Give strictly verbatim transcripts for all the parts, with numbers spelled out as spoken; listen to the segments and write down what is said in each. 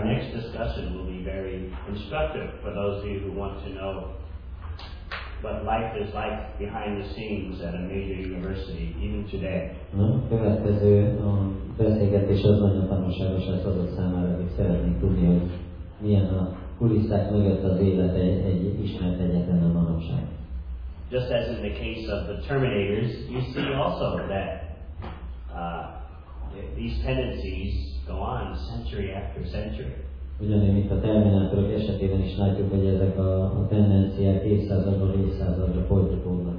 next discussion will be very instructive for those of you who want to know what life is like behind the scenes at a major university, even today. A következő a beszélgetés az nagyon tanulságos lesz azok számára, akik szeretnék tudni, hogy milyen a kulisszák mögött az élet egy, egy ismert egyetemen manapság. Just as in the case of the Terminators, you see also that uh, these tendencies go on century after century. Ugyanúgy, mint a Terminátorok esetében is látjuk, hogy ezek a, a tendenciák évszázadról évszázadra folytatódnak.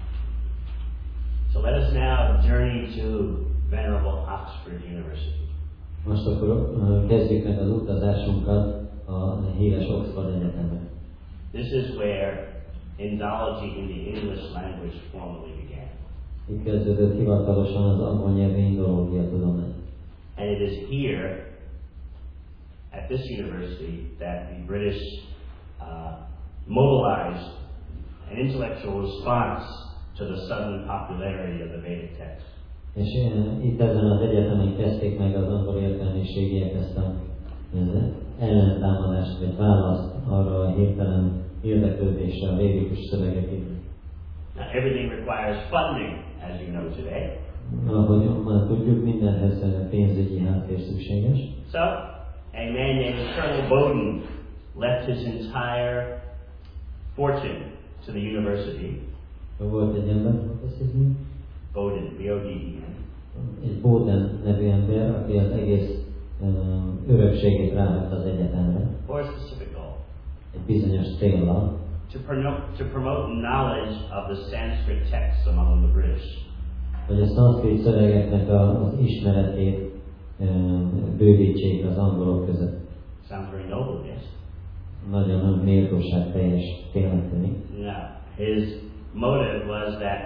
So let us now journey to Venerable Oxford University. Most akkor uh, kezdjük meg az utazásunkat a híres Oxford Egyetemre. This is where Indology in the English language formally began. Itt kezdődött hivatalosan az angol nyelvű indológia tudomány. And it is here, at this university, that the British uh, mobilized an intellectual response to the sudden popularity of the Vedic text. És itt ezen az egyetemen kezdték meg az angol értelmiségiek ezt a ellentámadást, vagy választ arra a hirtelen érdeklődésre a védikus szövegek iránt. Now everything requires funding, as you know today. Ahogy már tudjuk, mindenhez pénzügyi háttér szükséges. So, a man named Colonel Bowden left his entire fortune to the university. Volt egy ember, azt hiszem? Bowden, B O D E N. Egy Bowden nevű ember, aki az egész um, örökségét ráhagyta az egyetemre. For a specific goal. Egy bizonyos céllal. To promote, to promote knowledge of the Sanskrit texts among the British. Hogy a szanszkrit szövegeknek a, az ismeretét um, bővítsék az angolok között. Sounds very noble, yes? Nagyon méltóság teljes tényleg tűnik. Yeah. His motive was that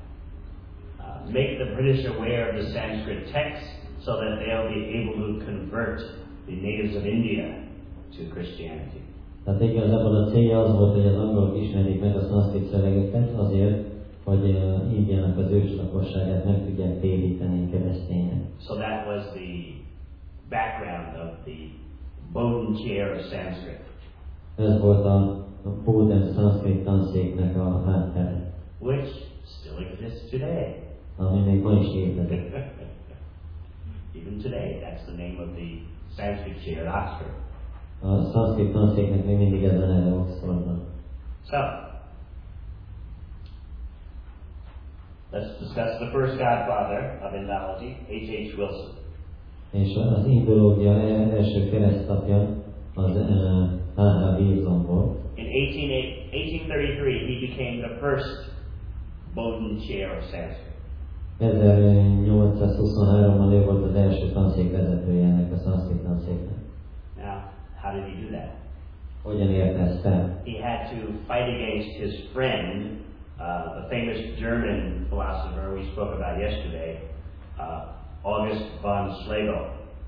uh, make the British aware of the Sanskrit texts so that they'll be able to convert the natives of India to Christianity. Tehát igazából a célja az volt, hogy az angolok ismerik meg a szanszkrit szövegeket azért, hogy uh, Indiának az őslakosságát meg tudják téríteni kereszténynek. So that was the background of the Bowden Chair of Sanskrit. Ez volt a Bowden szanszkrit tanszéknek a háttere. Which still exists today. Ami még ma is létezik. Even today, that's the name of the Sanskrit Chair at Oxford. A szanszkrit tanszéknek még mindig ez a neve Oxfordban. So, let's discuss the first godfather of Indology, H H Wilson. És az indológia első keresztapja az H H Wilson volt. In eighteen thirty-three, he became the first Bowden Chair of Sanskrit. ezernyolcszázhuszonháromban ő volt az első tanszék vezetője ennek a szanszkrit tanszéknek. Now, how did he do that? Hogyan érte ezt el? He had to fight against his friend, uh, the famous German philosopher we spoke about yesterday, uh, August von Schlegel.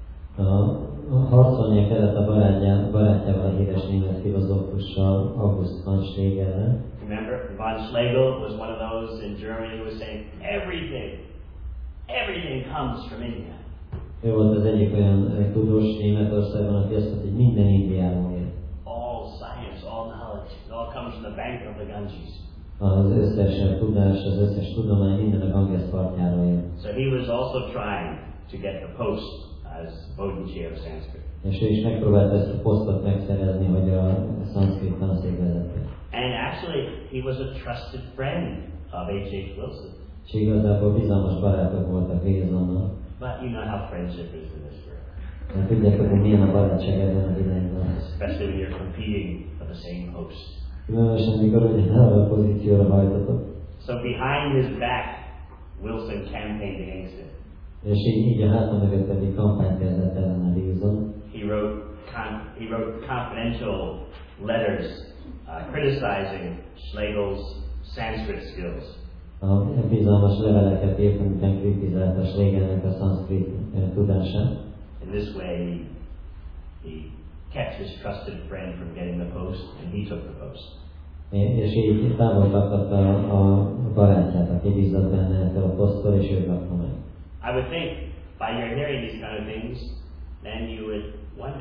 A harcolnia kellett a barátjával, barátjával a híres német filozófussal, August von Schlegelrel. Remember, von Schlegel was one of those in Germany who was saying everything, everything comes from India. Ő volt az egyik olyan tudós Németországban, aki azt mondta, hogy minden Indiából jön. All science, all knowledge, it all comes from the bank of the Ganges. Az összes tudás, az összes tudomány minden a Ganges partjáról jön. So he was also trying to get the post as Bowden Chair of Sanskrit. És ő is megpróbálta ezt a posztot megszerezni, hogy a szanszkrit tanszék vezető. And actually, he was a trusted friend of H H Wilson. És igazából bizalmas barátok voltak Wilsonnal. But you know how friendship is in this world. Hát tudjátok, hogy milyen a barátság ebben az irányban. Especially when you're competing for the same post. Különösen, mikor ugyanarra a pozícióra hajtatok. So behind his back, Wilson campaigned against it. És így, így a háta mögött pedig kampányt kezdett ellene Wilson. He wrote, con- he wrote confidential letters uh, criticizing Schlegel's Sanskrit skills. A bizalmas leveleket írt, amiben kritizálta Schlegelnek a szanszkrit tudását. In this way, he, he kept his trusted friend from getting the post, and he took the post. És így távol tartotta a barátját, aki bízott benne ettől a poszttól, és ő kapta meg. I would think, by your hearing these kind of things, then you would wonder, well, what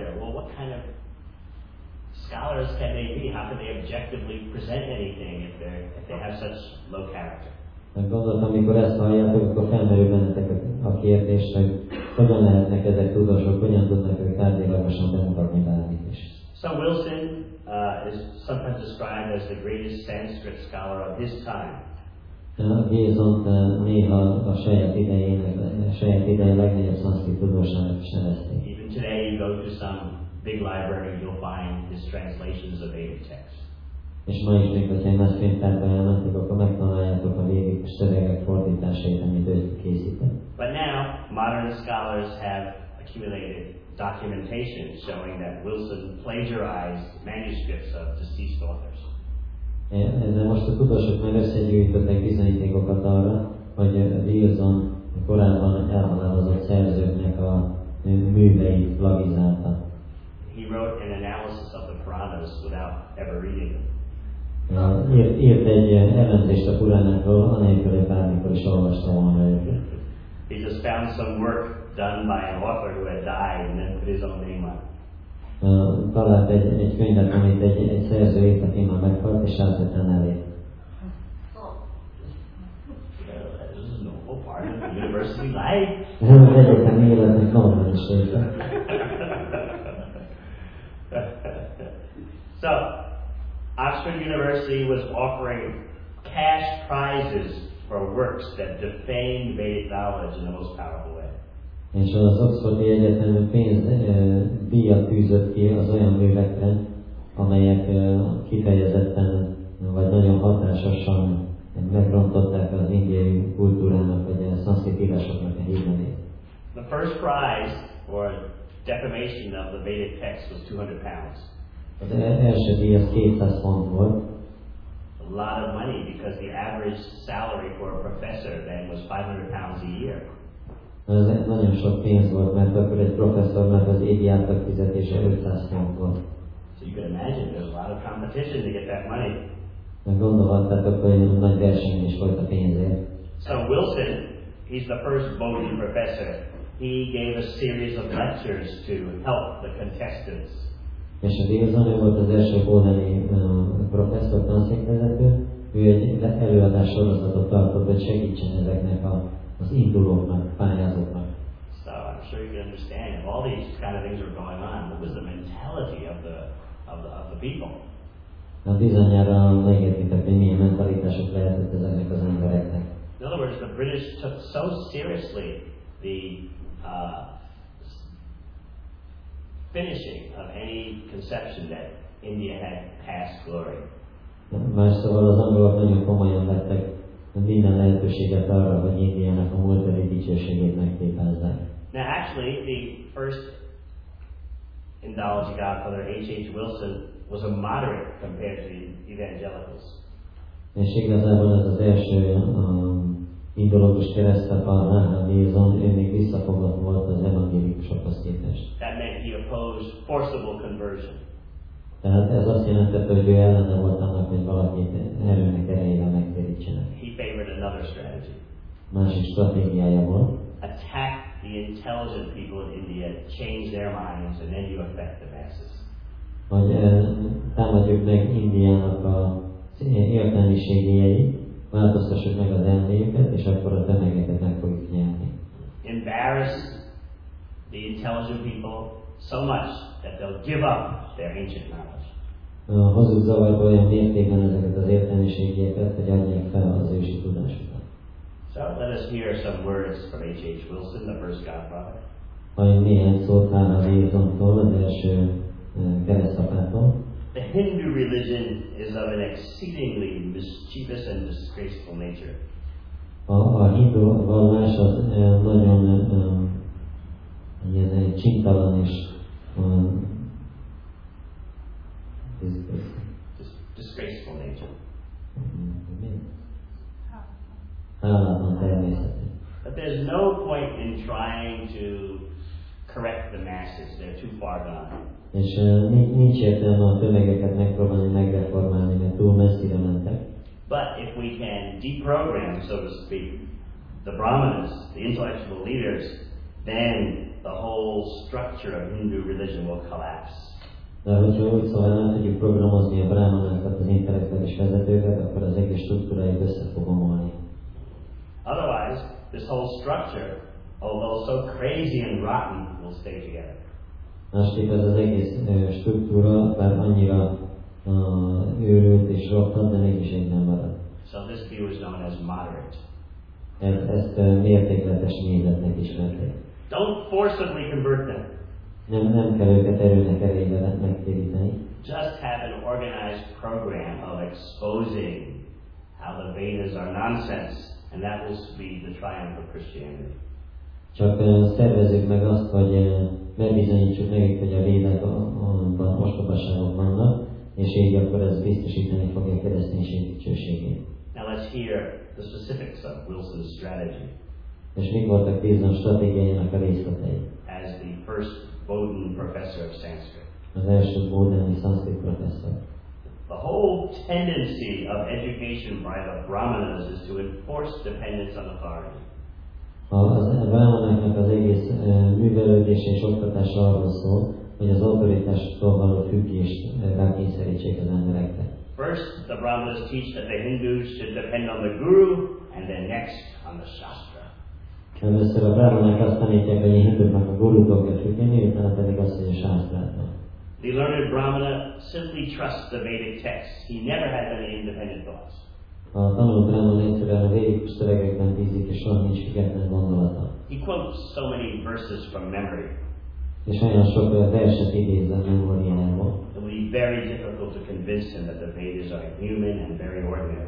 what kind of scholars can they be? How can they objectively present anything if they if they have such low character? Gondoltam, amikor ezt halljátok, akkor felmerül bennetek a kérdés, hogy hogyan lehetnek ezek tudósok, hogyan tudnak ők tárgyilagosan bemutatni bármit is. So Wilson uh, is sometimes described as the greatest Sanskrit scholar of his time. Wilson néha a saját idejének, a saját ideje legnagyobb szanszkrit tudósának is nevezték. Even today, you go to some big library, you'll find his translations of Vedic texts. És ma is még, hogyha egy nagy könyvtárba elmentek, akkor megtaláljátok a védikus szövegek fordításait, amit ő készített. But now, modern scholars have accumulated documentation showing that Wilson plagiarized manuscripts of deceased authors. De most a tudósok már összegyűjtöttek bizonyítékokat arra, hogy Wilson korábban elhalálozott szerzőknek a műveit plagizálta. He wrote an analysis of the Puranas without ever reading them. Írt, írt egy elemzést a Puránákról, anélkül, hogy bármikor is olvasta volna őket. He just found some work done by an author who had died and then put his own name on it. Talált egy, egy könyvet, amit egy, egy szerző írt, aki már meghalt, és átett elé. This is a normal part of the university life. Az egyetemi életnek normális része. So, Oxford University was offering cash prizes for works that defamed Vedic knowledge in the most powerful way. És az Oxfordi Egyetem pénz díjat tűzött ki az olyan művekre, amelyek kifejezetten vagy nagyon hatásosan megrontották az indiai kultúrának vagy a szanszkrit írásoknak a hírnevét. The first prize for defamation of the Vedic text was two hundred pounds. Az első díj az kétszáz font volt. A lot of money because the average salary for a professor then was five hundred pounds a year. Ez nagyon sok pénz volt, mert akkor egy professzornak az évi átlag fizetése ötszáz font volt. So you can imagine there's a lot of competition to get that money. Gondolhattátok, hogy nagy verseny is volt a pénzért. So Wilson, he's the first Bowdoin professor. He gave a series of lectures to help the contestants. És a Wilson, ő volt az első Bowdoini uh, professzor, tanszékvezető. Ő egy előadás sorozatot tartott, hogy segítsen ezeknek a, az indulóknak, pályázóknak. So I'm sure you can understand if all these kind of things were going on, what was the mentality of the of the, of the people? A bizonyára megértitek, hogy milyen mentalitások lehetett ezeknek az embereknek. In other words, the British took so seriously the uh, finishing of any conception that India had past glory. Más szóval az angolok nagyon komolyan vettek minden lehetőséget arra, hogy Indiának a múltbeli dicsőségét megtépezzák. Now actually, the first Indology godfather, H H Wilson, was a moderate compared to the evangelicals. És igazából ez az első um, indológus keresztapa, Wilson, ő még visszafogott volt az evangélikusokhoz képest. That meant he opposed forcible conversion. Tehát ez azt jelentette, hogy ő ellene volt annak, hogy valakit erőnek erejével megtérítsenek. He favored another strategy. Másik stratégiája volt. Attack the intelligent people in India, change their minds, and then you affect the masses. Hogy eh, támadjuk meg Indiának a értelmiségéjeit, változtassuk meg az elméjüket, és akkor a tömegeket meg fogjuk nyerni. Embarrass the intelligent people so much that they'll give up their ancient knowledge. Hozzuk zavarba olyan mértékben ezeket az értelmiségeket, hogy adják fel az ősi tudásukat. So let us hear some words from H H Wilson, the first godfather. Halljunk néhány szót Hála Wilsontól, az első keresztapától. The Hindu religion is of an exceedingly mischievous and disgraceful nature. A, a hindu vallás az eh, nagyon um, ilyen csintalan és um, disgraceful nature. Hálátlan természetű. But there's no point in trying to correct the masses. They're too far gone. És uh, nincs értelme a tömegeket megpróbálni megreformálni, mert túl messzire mentek. But if we can deprogram, so to speak, the brahmanas, the intellectual leaders, then the whole structure of Hindu religion will collapse. De hogyha úgy szóval nem tudjuk programozni a brahmanokat, az intellektuális vezetőket, akkor az egész struktúrájuk össze fog omolni. Otherwise, this whole structure, although so crazy and rotten, will stay together. Másképp ez az egész struktúra, bár annyira uh, őrült és roppant, de mégis egyben marad. So this view is known as moderate. Ez, ezt uh, mértékletes nézetnek ismerték. Don't forcibly convert them. Nem, nem kell őket erőnek erejével megtéríteni. Just have an organized program of exposing how the Vedas are nonsense, and that will be the triumph of Christianity. Csak uh, szervezzük meg azt, hogy uh, megbizonyítsuk nekik, hogy a védákban ostobaságok vannak, és így akkor ez biztosítani fogja a kereszténység dicsőségét. Now let's hear the specifics of Wilson's strategy. És mik voltak Wilson stratégiájának a részletei? As the first Bowdoin professor of Sanskrit. Az első Bowdoini szanszkrit professzor. The whole tendency of education by the Brahmanas is to enforce dependence on authority. A brahmanaknak az egész uh, művelődése és oktatása arról szól, hogy az autoritástól való függést uh, rákényszerítsék az emberekre. First, the Brahmanas teach that the Hindus should depend on the Guru, and then next on the Shastra. Először a brahmanák azt tanítják, hogy a hinduknak a gurútól kell függeni, utána pedig azt, hogy a sásztrától. The learned Brahmana simply trusts the Vedic texts. He never has any independent thoughts. A tanult brahman egyszerűen a védikus szövegekben bízik, és soha nincs független gondolata. He quotes so many verses from memory. És olyan sok verset idéz a memóriájából. It will be very difficult to convince him that the Vedas are human and very ordinary.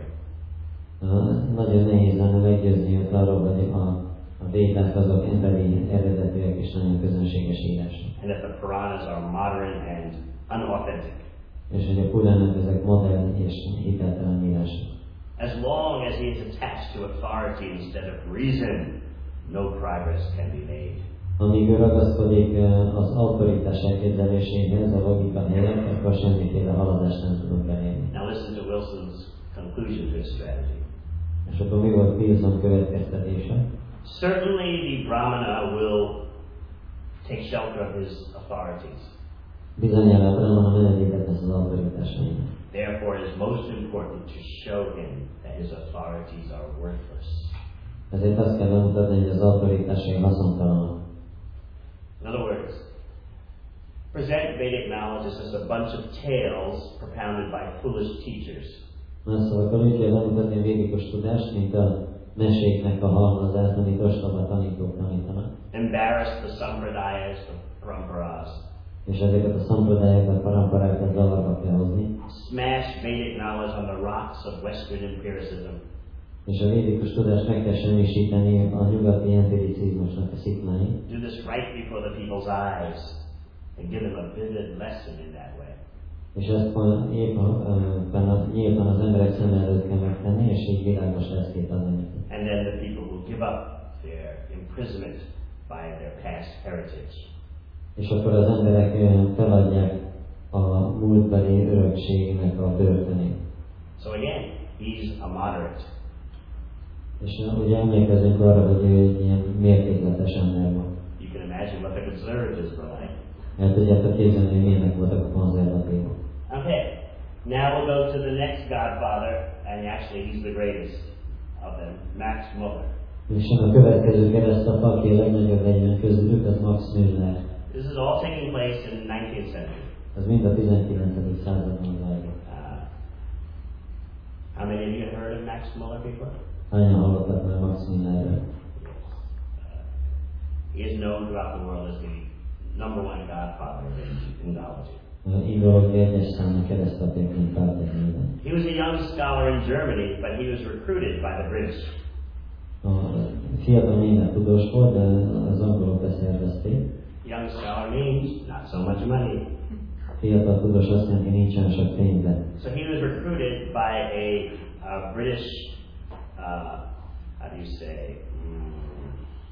Uh, nagyon nehéz lenne meggyőzni őt arról, hogy a, a védák azok emberi eredetűek és nagyon közönséges írások. And that the Puranas are modern and unauthentic. És hogy a Puránok ezek modern és hiteltelen írások. As long as he is attached to authority instead of reason, no progress can be made. Amíg ő ragaszkodik az autoritás elképzeléséhez, a logika helyett, akkor semmiféle haladást nem tudunk elérni. Now listen to Wilson's conclusion to his strategy. És akkor mi volt Wilson következtetése? Certainly the Brahmana will take shelter of his authorities. Bizonyára a Brahmana menedéket tesz az autoritásainak. Therefore it is most important to show him that his authorities are worthless. Ezért azt kell bemutatni, hogy az autoritásai haszontalanok. In other words, present Vedic knowledge as a bunch of tales propounded by foolish teachers. Más szavakkal úgy kell bemutatni a védikus tudást, mint a meséknek a halmazát, amit ostoba tanítók tanítanak. Embarrass the sampradayas, the paramparas. És ezeket a szampadályákat, paramparákat zavarba kell hozni. Smash Vedic knowledge on the rocks of Western empiricism. És a védikus tudást meg kell semmisíteni a nyugati empiricizmusnak a szikláin. Do this right before the people's eyes and give them a vivid lesson in that way. És ezt nyilván, nyilván az emberek szem előtt kell megtenni, és így világos lesz két az neki. And then the people will give up their imprisonment by their past heritage. És akkor az emberek feladják a múltbeli örökségnek a börtönét. So again, he's a moderate. És ugye emlékezünk arra, hogy ő egy ilyen mértékletes ember volt. You can imagine what the conservatives were like. El tudjátok képzelni, hogy milyenek voltak a konzervatívok. Okay, now we'll go to the next godfather, and actually he's the greatest of them, Max Muller. És a következő keresztapa, aki a legnagyobb legyen közülük, az Max Müller. This is all taking place in the nineteenth century. Ez mind a tizenkilencedik században zajlott. Uh, how many of you have heard of Max Muller before? Hányan hallottak már Max Müllerről? Uh, he is known throughout the world as the number one godfather in Indology. Indológia egyes számú keresztapjaként tartják minden. He was a young scholar in Germany, but he was recruited by the British. A fiatal német tudós volt, de az angolok beszervezték. Young scholar means not so much money. Fiatal tudós azt jelenti, nincsen sok pénze. So he was recruited by a, a British, uh, how do you say, mm,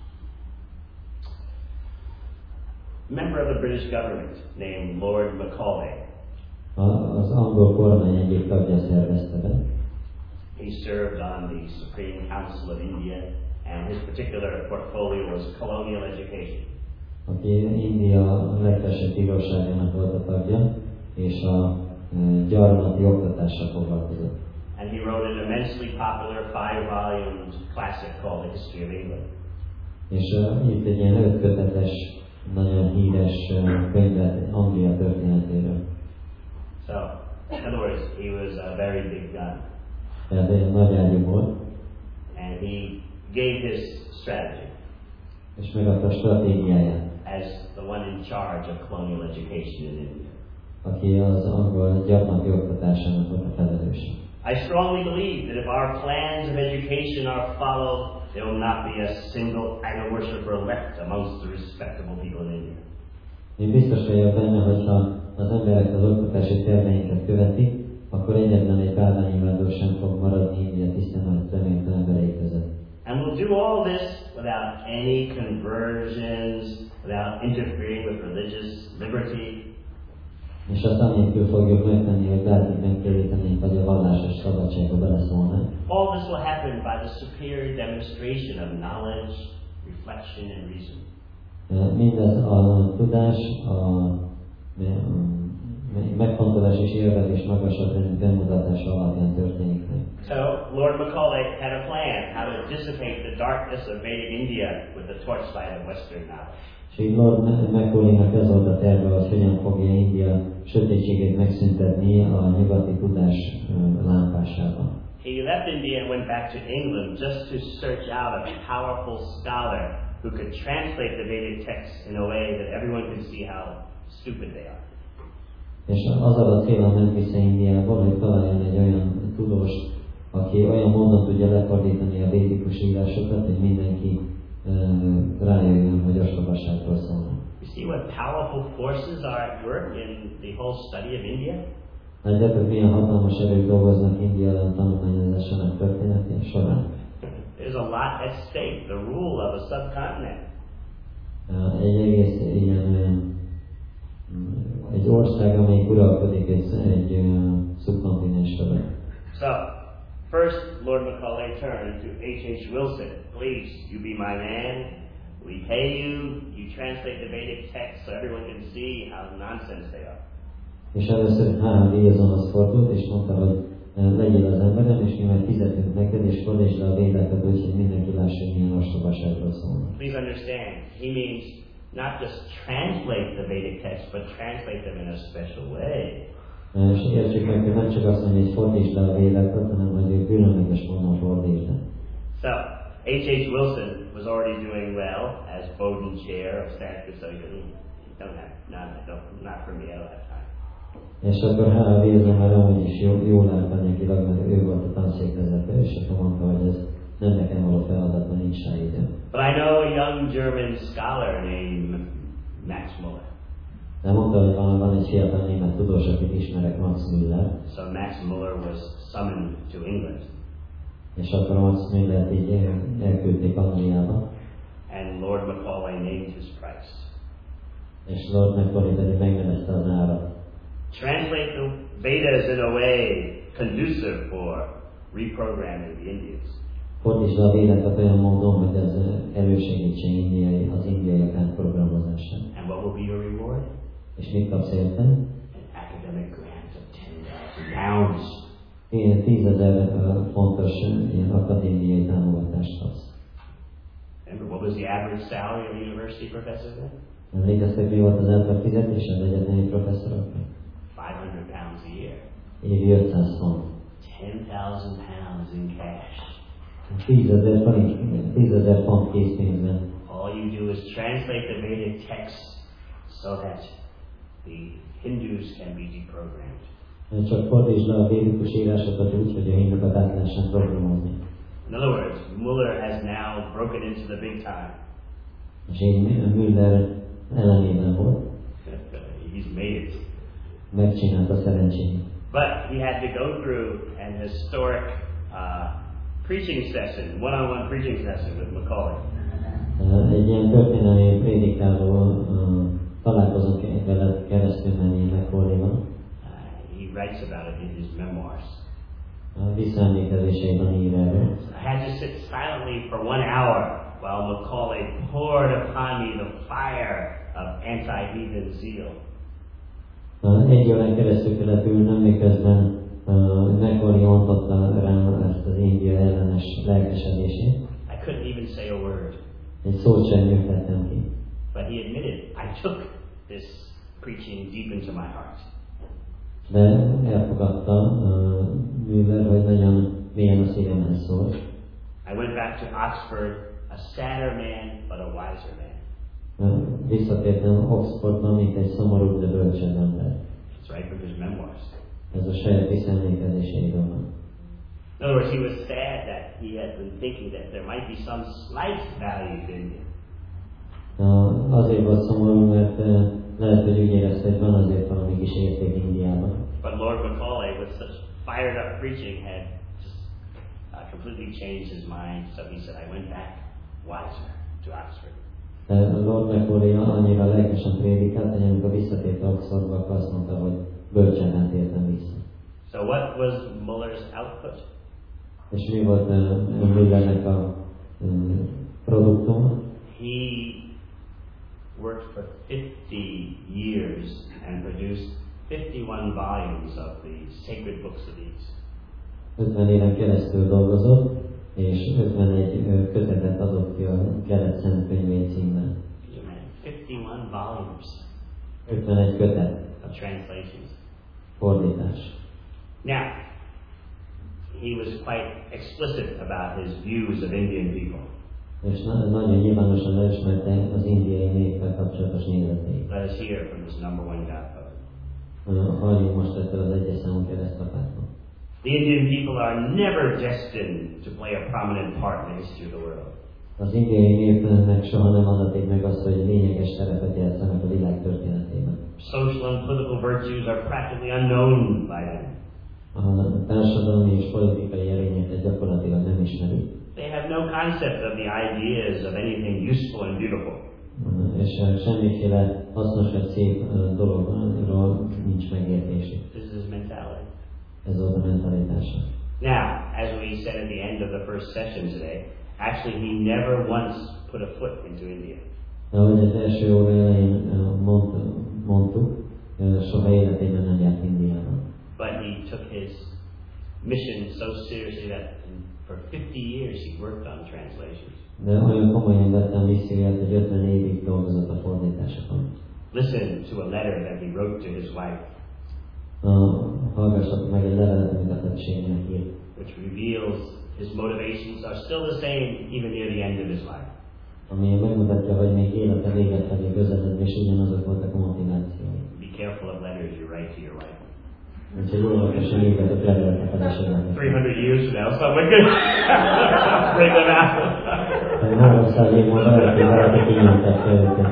member of the British government named Lord Macaulay. Az angol kormány egyik tagja szervezte be. He served on the Supreme Council of India, and his particular portfolio was colonial education. aki India legfelsőbb bíróságának volt a tagja, és a gyarmati oktatással foglalkozott. And he wrote an immensely popular five-volume classic called The History of England. És uh, itt egy ilyen ötkötetes, nagyon híres uh, könyvet Anglia történetéről. So, in other words, he was a very big gun. Tehát egy nagy ágyú volt. And he gave his strategy. És megadta a stratégiáját. As the one in charge of colonial education in India. Aki az angol gyarmati oktatásának volt a felelőse. I strongly believe that if our plans of education are followed, there will not be a single idol worshiper left amongst the respectable people in India. Én biztos vagyok benne, hogyha az emberek az oktatási terveinket követik, akkor egyetlen egy bálványimádó sem fog maradni India tisztán remélhető emberei között. And we'll do all this without any conversions, without interfering with religious liberty. És azt anélkül fogjuk megtenni, hogy bármit megkérdítenénk, vagy a vallásos szabadságba beleszólnánk. All this will happen by the superior demonstration of knowledge, reflection, and reason. Mindez a tudás, a megfontolás és érvelés magasabb rendű bemutatása alapján történik meg. So, Lord Macaulay had a plan how to dissipate the darkness of Vedic India with the torchlight of Western knowledge. És így Lord Macaulaynak ez volt a terve, hogy hogyan fogja India sötétségét megszüntetni a nyugati tudás lámpásában. He left India and went back to England just to search out a powerful scholar who could translate the Vedic texts in a way that everyone could see how stupid they are. És azzal a célra ment vissza Indiából, hogy találjon egy olyan tudós, aki olyan módon tudja lefordítani a védikus írásokat, hogy mindenki uh, rájöjjön, hogy ostobaságról szólnak. You see what powerful forces are at work in the whole study of India? Látjátok, milyen hatalmas erők dolgoznak India ellen tanulmányozásának történetén során. There's a lot at stake, the rule of a subcontinent. Uh, egy egész ilyen egy ország, amely uralkodik egy, egy uh, szubkontinens felett. So, first Lord Macaulay turned to H H Wilson. Please, you be my man. We pay you. You translate the Vedic text so everyone can see how nonsense they are. És először H H Wilsonhoz fordult, és mondta, hogy legyél az emberem, és mi meg fizetünk neked, és fordítsd le a védeket, úgyhogy mindenki lássa, hogy milyen ostobaságról szólnak. Please understand, he means not just translate the Vedic text, but translate them in a special way. És értsük meg, hogy nem csak azt mondja, hogy fordítsd le a védeket, hanem hogy különleges módon fordítsd le. So, H H Wilson was already doing well as Bowden Chair of Sanskrit, so he didn't, don't have, not, don't, not for me, I don't have time. És akkor H H Wilson már amúgy is jól, jól állt anyagilag, mert ő volt a tanszékvezető, és akkor mondta, hogy ez nem nekem való feladat, mert nincs rá idő. But I know a young German scholar named Max Muller. De mondta, hogy van, van egy fiatal német tudós, akit ismerek, Max Müller. So Max Muller was summoned to England. És akkor Max Müllert így elküldték Angliába. And Lord Macaulay named his price. És Lord Macaulay pedig megnevezte az árat. Translate the Vedas in a way conducive for reprogramming the Indians. Fordítsd le a védeket olyan módon, hogy ez elősegítse indiai, az indiaiak átprogramozását. And what will be your reward? És mit kapsz érte? An academic grant of ten thousand pounds. Ilyen tízezer fontos ilyen akadémiai támogatást kapsz. Remember, what was the average salary of a university professor then? Emlékeztek, mi volt az átlag fizetés az egyetemi professzoroknak? five hundred pounds a year. Évi ötszáz font. ten thousand pounds in cash. tízezer forint, tízezer font készpénzben. All you do is translate the Vedic texts so that the Hindus can be deprogrammed. Csak fordítsd le a védikus írásokat úgy, hogy a hindukat át lehessen programozni. In other words, Muller has now broken into the big time. És így Müller ellenében volt. He's made it. Megcsinálta szerencsét. But he had to go through an historic uh, preaching session, one-on-one preaching session with Macaulay. Egy ilyen történelmi prédikáló uh, találkozók vele keresztül menni Macaulayban. Uh, he writes about it in his memoirs. A visszaemlékezéseiben ír erről. I had to sit silently for one hour while Macaulay poured upon me the fire of anti-heathen zeal. Egy órán keresztül kellett ülnöm, miközben uh, Macaulay ontotta rám ezt az India ellenes lelkesedését. I couldn't even say a word. Egy szót sem nyugtattam ki. But he admitted, I took this preaching deep into my heart. De elfogadta, uh, mivel hogy nagyon mélyen a szívemhez szólt. I went back to Oxford, a sadder man, but a wiser man. Uh, visszatértem Oxfordba, mint egy szomorú, de bölcsebb ember. It's right from his memoirs. Ez a saját visszaemlékezéseiből van. In other words, he was sad that he had been thinking that there might be some slight value to India. Uh, azért volt szomorú, mert uh, lehet, hogy úgy érezte, hogy van azért valami kis érték Indiában. But Lord Macaulay, with such fired up preaching, had just uh, completely changed his mind. So he said, I went back wiser to Oxford. De Lord Macaulay annyira lelkesen prédikált, hogy amikor visszatért Oxfordba, akkor azt mondta, hogy bölcsebben tértem vissza. So what was Muller's output? És mi volt uh, Mullernek a um, produktuma? He worked for fifty years and produced fifty-one volumes of the sacred books of these. ötven éven keresztül dolgozott, és ötvenegy uh, kötetet adott ki a Kelet Szent Könyvé címmel. fifty-one volumes. ötvenegy kötet. Of translations. Fordítás. Now, he was quite explicit about his views of Indian people. És na- nagyon nyilvánosan elismerte az indiai néppel kapcsolatos nézeteit. Let us hear from this number one godfather. Uh, Halljuk most ettől az egyes számú keresztapától. The Indian people are never destined to play a prominent part in the history of the world. Az indiai népnek soha nem adatik meg az, hogy lényeges szerepet játszanak a világ történetében. Social and political virtues are practically unknown by them. A társadalmi és politikai erényeket gyakorlatilag nem ismerik. They have no concept of the ideas of anything useful and beautiful. Uh, És uh, semmiféle hasznos vagy szép uh, dologról nincs megértésük. This is his mentality. Ez volt a mentalitása. Now, as we said at the end of the first session today, actually he never once put a foot into India. De ahogy az első óra elején uh, mond, mondtuk, uh, soha életében nem járt Indiában. But he took his mission so seriously that for fifty years he worked on translations. De olyan komolyan vettem misszióját, hogy ötven évig dolgozott a fordításokon. Listen to a letter that he wrote to his wife, Uh, hallgassatok meg egy levelet, amit a feleségének írt, which reveals his motivations are still the same even near the end of his life. ami megmutatja, hogy még élete véget felé közeledve, és ugyanazok voltak a motivációi. Be careful of letters you write to your wife. Úgyhogy óvatosan írjatok levelet a feleségének. three hundred years from now, someone could bring them out. háromszáz év múlva lehet, hogy valaki kinyomtatja őket.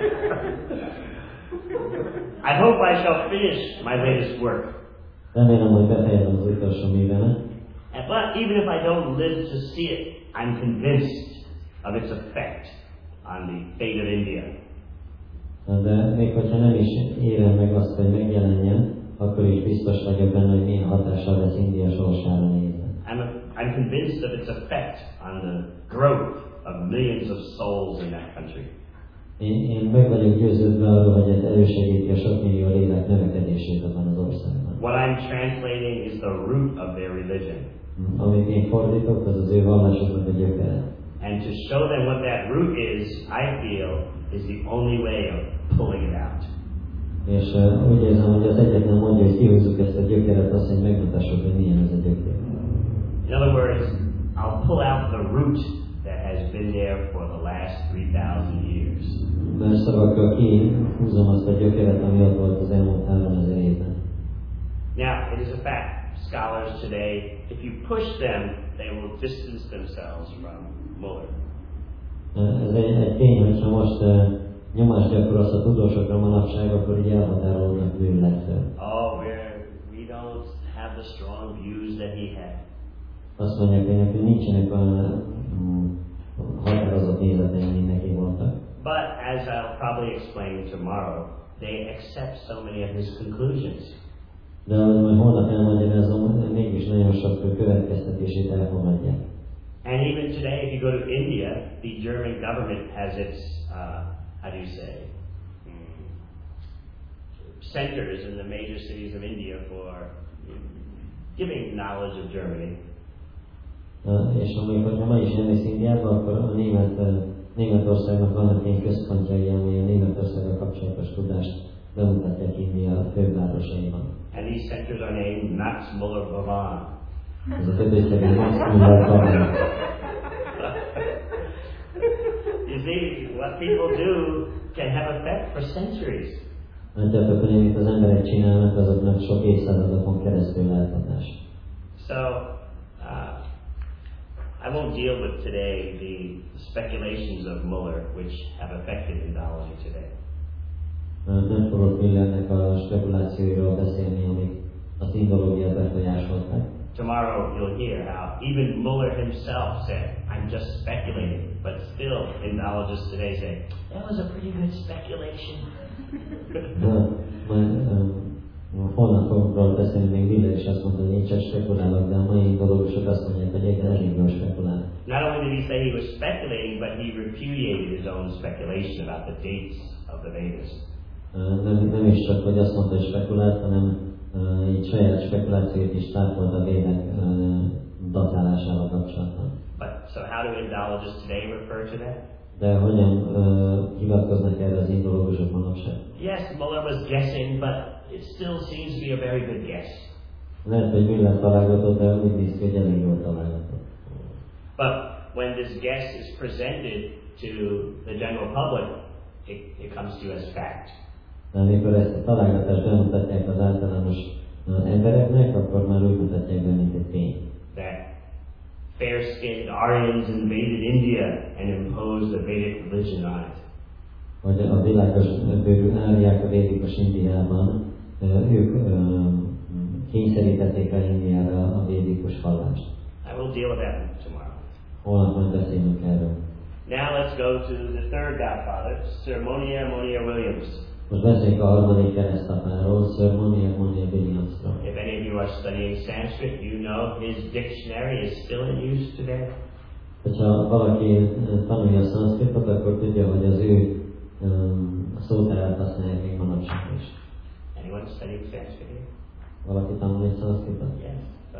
I hope I shall finish my latest work. Remélem, hogy befejezem az utolsó művemet. And But even if I don't live to see it, I'm convinced of its effect on the fate of India. De még hogyha nem is érem meg azt, hogy megjelenjen, akkor is biztos vagyok benne, hogy milyen hatással lesz India sorsára nézve. I'm, I'm convinced of its effect on the growth of millions of souls in that country. Én, én meg vagyok győződve arról, hogy ez elősegíti a sok millió lélek növekedését abban az országban. What I'm translating is the root of their religion. Amit én fordítok, az az ő vallásoknak a gyökere. And to show them what that root is, I feel, is the only way of pulling it out. És uh, úgy érzem, hogy az egyetlen mondja, hogy kihúzzuk ezt a gyökeret, azt, hogy megmutassuk, hogy milyen ez a gyökér. In other words, I'll pull out the root that has been there for the last three thousand years. Más szavakkal kihúzom azt a gyökeret, ami ott volt az elmúlt háromezer évben. Now, it is a fact, scholars today, if you push them, they will distance themselves from Muller. Ez egy, egy tény, hogyha most uh, nyomást gyakorolsz a tudósokra manapság, akkor így elhatárolódnak Müllertől. Oh, we're, we don't have the strong views that he had. Azt mondják, hogy nekünk nincsenek olyan um, határozott nézeteim, mint neki voltak. But as I'll probably explain tomorrow, they accept so many of his conclusions. De ahogy majd holnap elmagyarázom, mégis nagyon sok következtetését elfogadják. And even today, if you go to India, the German government has its, uh, how do you say, mm, centers in the major cities of India for giving knowledge of Germany. És amikor ha ma is elmész Indiába, akkor a német, Németországnak vannak ilyen központjai, amely a Németországgal kapcsolatos tudást bemutatják India fővárosaiban. And these centers are named Max Muller Bhavan. Ez a többször Max Muller Bhavan. You see, what people do can have effect for centuries. Látjátok, hogy amit az emberek csinálnak, azoknak sok évszázadokon keresztül lehet hatás. So, uh, I won't deal with today the speculations of Muller, which have affected Indology today. Nem fogok Millernek a spekulációiról beszélni, amik az indológiát befolyásolták. Tomorrow you'll hear how even Muller himself said, I'm just speculating, but still Indologists today say, that was a pretty good speculation. De majd um, holnap fogok beszélni, még Miller is azt mondta, hogy én csak spekulálok, de a mai indológusok azt mondják, hogy egy elég jól spekulál. Not only did he say he was speculating, but he repudiated his own speculation about the dates of the Vedas. Uh, nem, nem is csak, hogy azt mondta, hogy spekulált, hanem uh, így saját spekulációt is tápolt a védek uh, datálásával kapcsolatban. But so how do Indologists today refer to that? De hogyan uh, hivatkoznak erre az indológusok manapság? Yes, Muller was guessing, but it still seems to be a very good guess. Lehet, hogy Miller találgatott, de úgy néz ki, hogy elég jól találgatott. But when this guess is presented to the general public, it, it comes to you as fact. De amikor ezt a találgatást bemutatják az általános uh, embereknek, akkor már úgy mutatják be, mint egy tény. That fair-skinned Aryans invaded India and imposed the Vedic religion on it. Hogy a világos bőrű áriák a védikus Indiában, uh, ők uh, kényszerítették rá Indiára a védikus vallást. I will deal with that tomorrow. Holnap majd beszélünk erről. Now let's go to the third godfather, Sir Monier Monier Williams. Most beszéljünk a harmadik keresztapáról, Sir Monier Monier Williamsról. If any of you are studying Sanskrit, you know his dictionary is still in use today. Ha valaki tanulja a szanszkritot, akkor tudja, hogy az ő um, szótárát használják még manapság is. Anyone studying Sanskrit here? Valaki tanulja szanszkritot? Yes. So,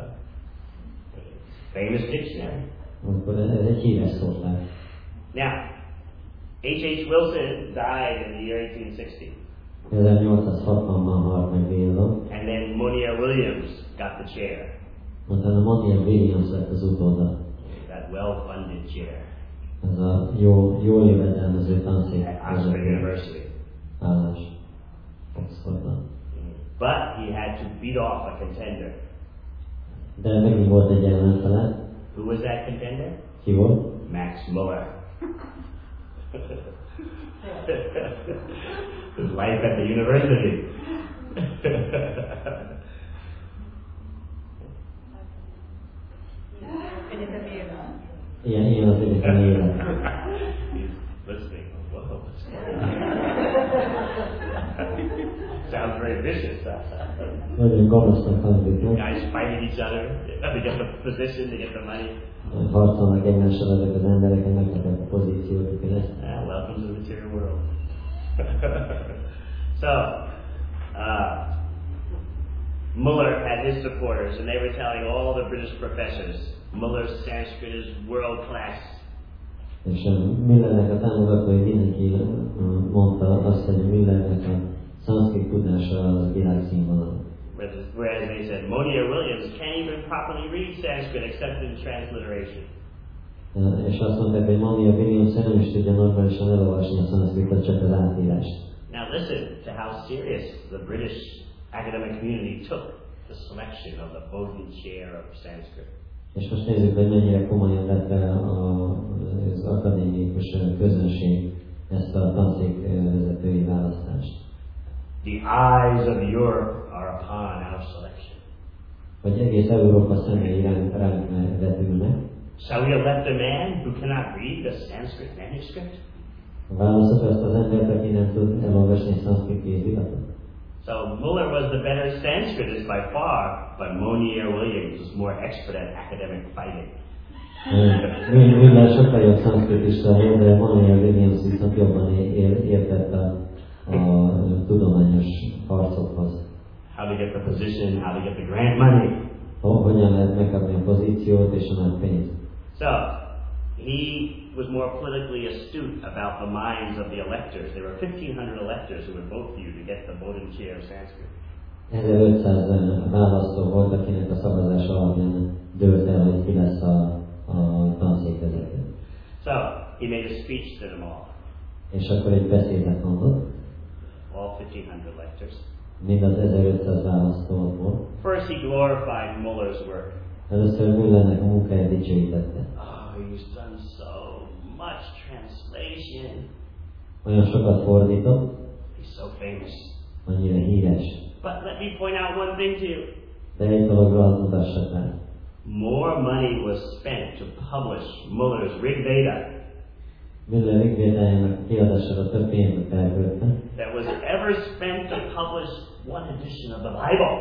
famous dictionary. Akkor ez egy híres szótár. Now, H H Wilson died in the year eighteen sixty. ezernyolcszázhatvanban halt meg Wilson. And then Monier Williams got the chair. Utána Monier Williams lett az utóda. That well-funded chair. Ez a jó, jól jövedelmező tanszék. At Oxford University. Állás. Oxfordban. But he had to beat off a contender. De megint volt egy ellenfele. Who was that contender? Ki volt? Max Muller. His life at the university. Ilyen, ilyen az egyetemi élet. He's listening. Whoa, what's going on? Sounds very vicious. Nagyon gonosznak hangzik, nem? Guys fighting each other to get the position, to get the money. Harcolnak egymással ezek az emberek, hogy megkapják a pozíciót, hogy ezt. Ah, welcome to the material world. So, uh, Muller had his supporters, and they were telling all the British professors, Muller's Sanskrit is world class. És Millernek a támogatói mindenki mondta azt, hogy Millernek a szanszkrit tudása az világszínvonal. Whereas they said, Monier Williams can't even properly read Sanskrit except in transliteration. És azt mondták, hogy Monier Williams nem is tudja normálisan elolvasni a szanszkritot, csak az átírást. Now listen to how serious the British academic community took the selection of the Bowden Chair of Sanskrit. És most nézzük, hogy mennyire komolyan vette az akadémikus közönség ezt a tanszék vezetői választást. The eyes of Europe are upon our selection. Hogy egész Európa szemei ránk, ránk vetülnek. So we elect a man who cannot read the Sanskrit manuscript? Válaszok ezt az embert, aki nem tud elolvasni a szanszkrit kéziratot. So Muller was the better Sanskritist by far, but Monier Williams was more expert at academic fighting. Minden sokkal jobb szanszkritista volt, de Monier Williams viszont jobban értett a, a tudományos harcokhoz. How to get the position, how to get the grant money. Hogyan lehet megkapni a pozíciót és a nagy pénzt. So, he was more politically astute about the minds of the electors. There were fifteen hundred electors who would vote for you to get the Bowdoin chair of Sanskrit. ezerötszáz választó volt, akinek a szavazás alapján dőlt el, hogy ki lesz a, a tanszékvezető. So, he made a speech to them all. És akkor egy beszédet mondott. All fifteen hundred electors. Mind az ezerötszáz választó volt. First, he glorified Muller's work. Először Müllernek a munkáját dicsőítette. Oh, he's done so much translation. Olyan sokat fordított. He's so famous. Annyira híres. But let me point out one thing to you. De egy dologra azt mutassak rá. More money was spent to publish Muller's Rig Veda Müller Rig Védájának kiadására több pénzt elköltve. that was ever spent to publish one edition of the Bible.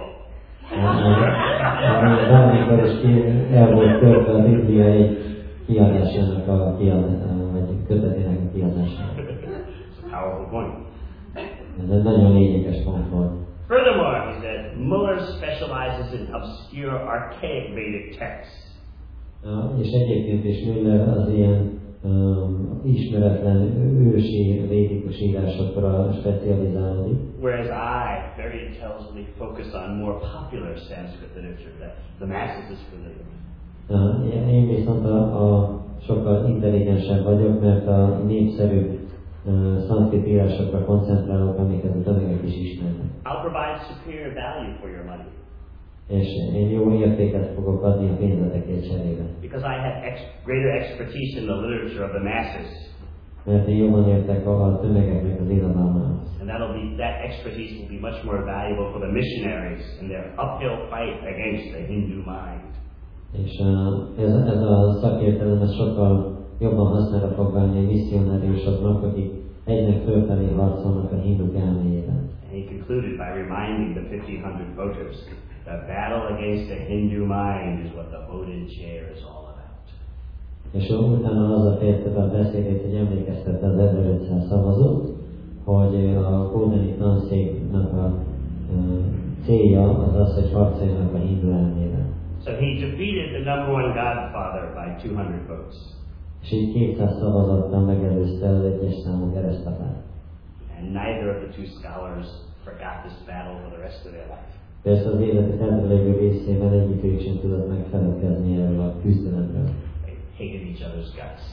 Bármikor is ki el volt költve a Biblia egy kiadásának a kiadására, vagy kötetének a kiadására. It's a powerful point. Ez egy nagyon lényeges pont volt. Furthermore, he said, Muller specializes in obscure, archaic Vedic texts. Uh, és egyébként is Müller az ilyen um, ismeretlen ősi védikus írásokra specializálódik. Whereas I very intelligently focus on more popular Sanskrit literature that the masses is familiar with. Uh, én viszont a, a sokkal intelligensebb vagyok, mert a népszerű uh, szanszkrit írásokra koncentrálok, amiket a tömegek is ismernek. I'll provide superior value for your money. És én jó értéket fogok adni a pénzetekért cserébe. Because I have ex greater expertise in the literature of the masses. Mert én jobban értek a tömegeknek az irodalmához. And that'll be, that expertise will be much more valuable for the missionaries in their uphill fight against the Hindu mind. És uh, ez, ez a szakértelem ez sokkal jobban hasznára fog válni a misszionáriusoknak, akik egynek fölfelé harcolnak a hinduk elméjében. And he concluded by reminding the fifteen hundred voters, the battle against the Hindu mind is what the Bowdoin chair is all about. És utána az a fejezte be a beszédét, hogy emlékeztette az ezerötszáz szavazót, hogy a Bowdoini tanszéknak a uh, célja az az, hogy harcoljanak a hindu elmével. So he defeated the number one godfather by two hundred votes. És így kétszáz szavazattal megelőzte az egyes számú keresztapát. And neither of the two scholars forgot this battle for the rest of their life. Persze az életek eltelejő részében egyikük sem tudott megfelelkezni erről a küzdelemről. They hated each other's guts.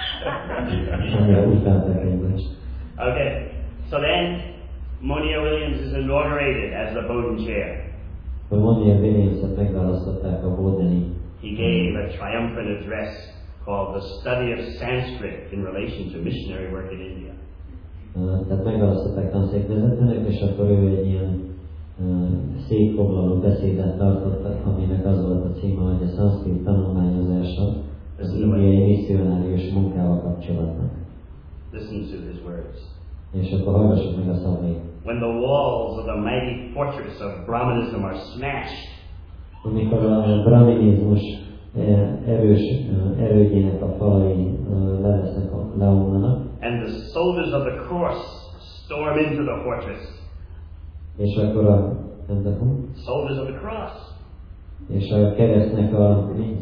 Annyira utálták egymást. Okay, so then Monier Williams is inaugurated as the Bowdoin chair. Akkor Monier Williamset megválasztották a Bowdoini. He gave a triumphant address called The Study of Sanskrit in Relation to Missionary Work in India. Uh, tehát megválasztották tanszékvezetőnek, és akkor ő egy ilyen uh, székfoglaló beszédet tartott, aminek az volt a címe, hogy a szanszkrit tanulmányozása az indiai misszionárius munkával kapcsolatban. Listen to his words. És akkor hallgassuk meg a szavait. When the walls of the mighty fortress of Brahmanism are smashed, amikor a brahminizmus erős erődjének a falai le lesznek, leomlanak, and the soldiers of the cross storm into the fortress. És akkor a nem tudom, Soldiers of the cross. És a keresztnek a mi?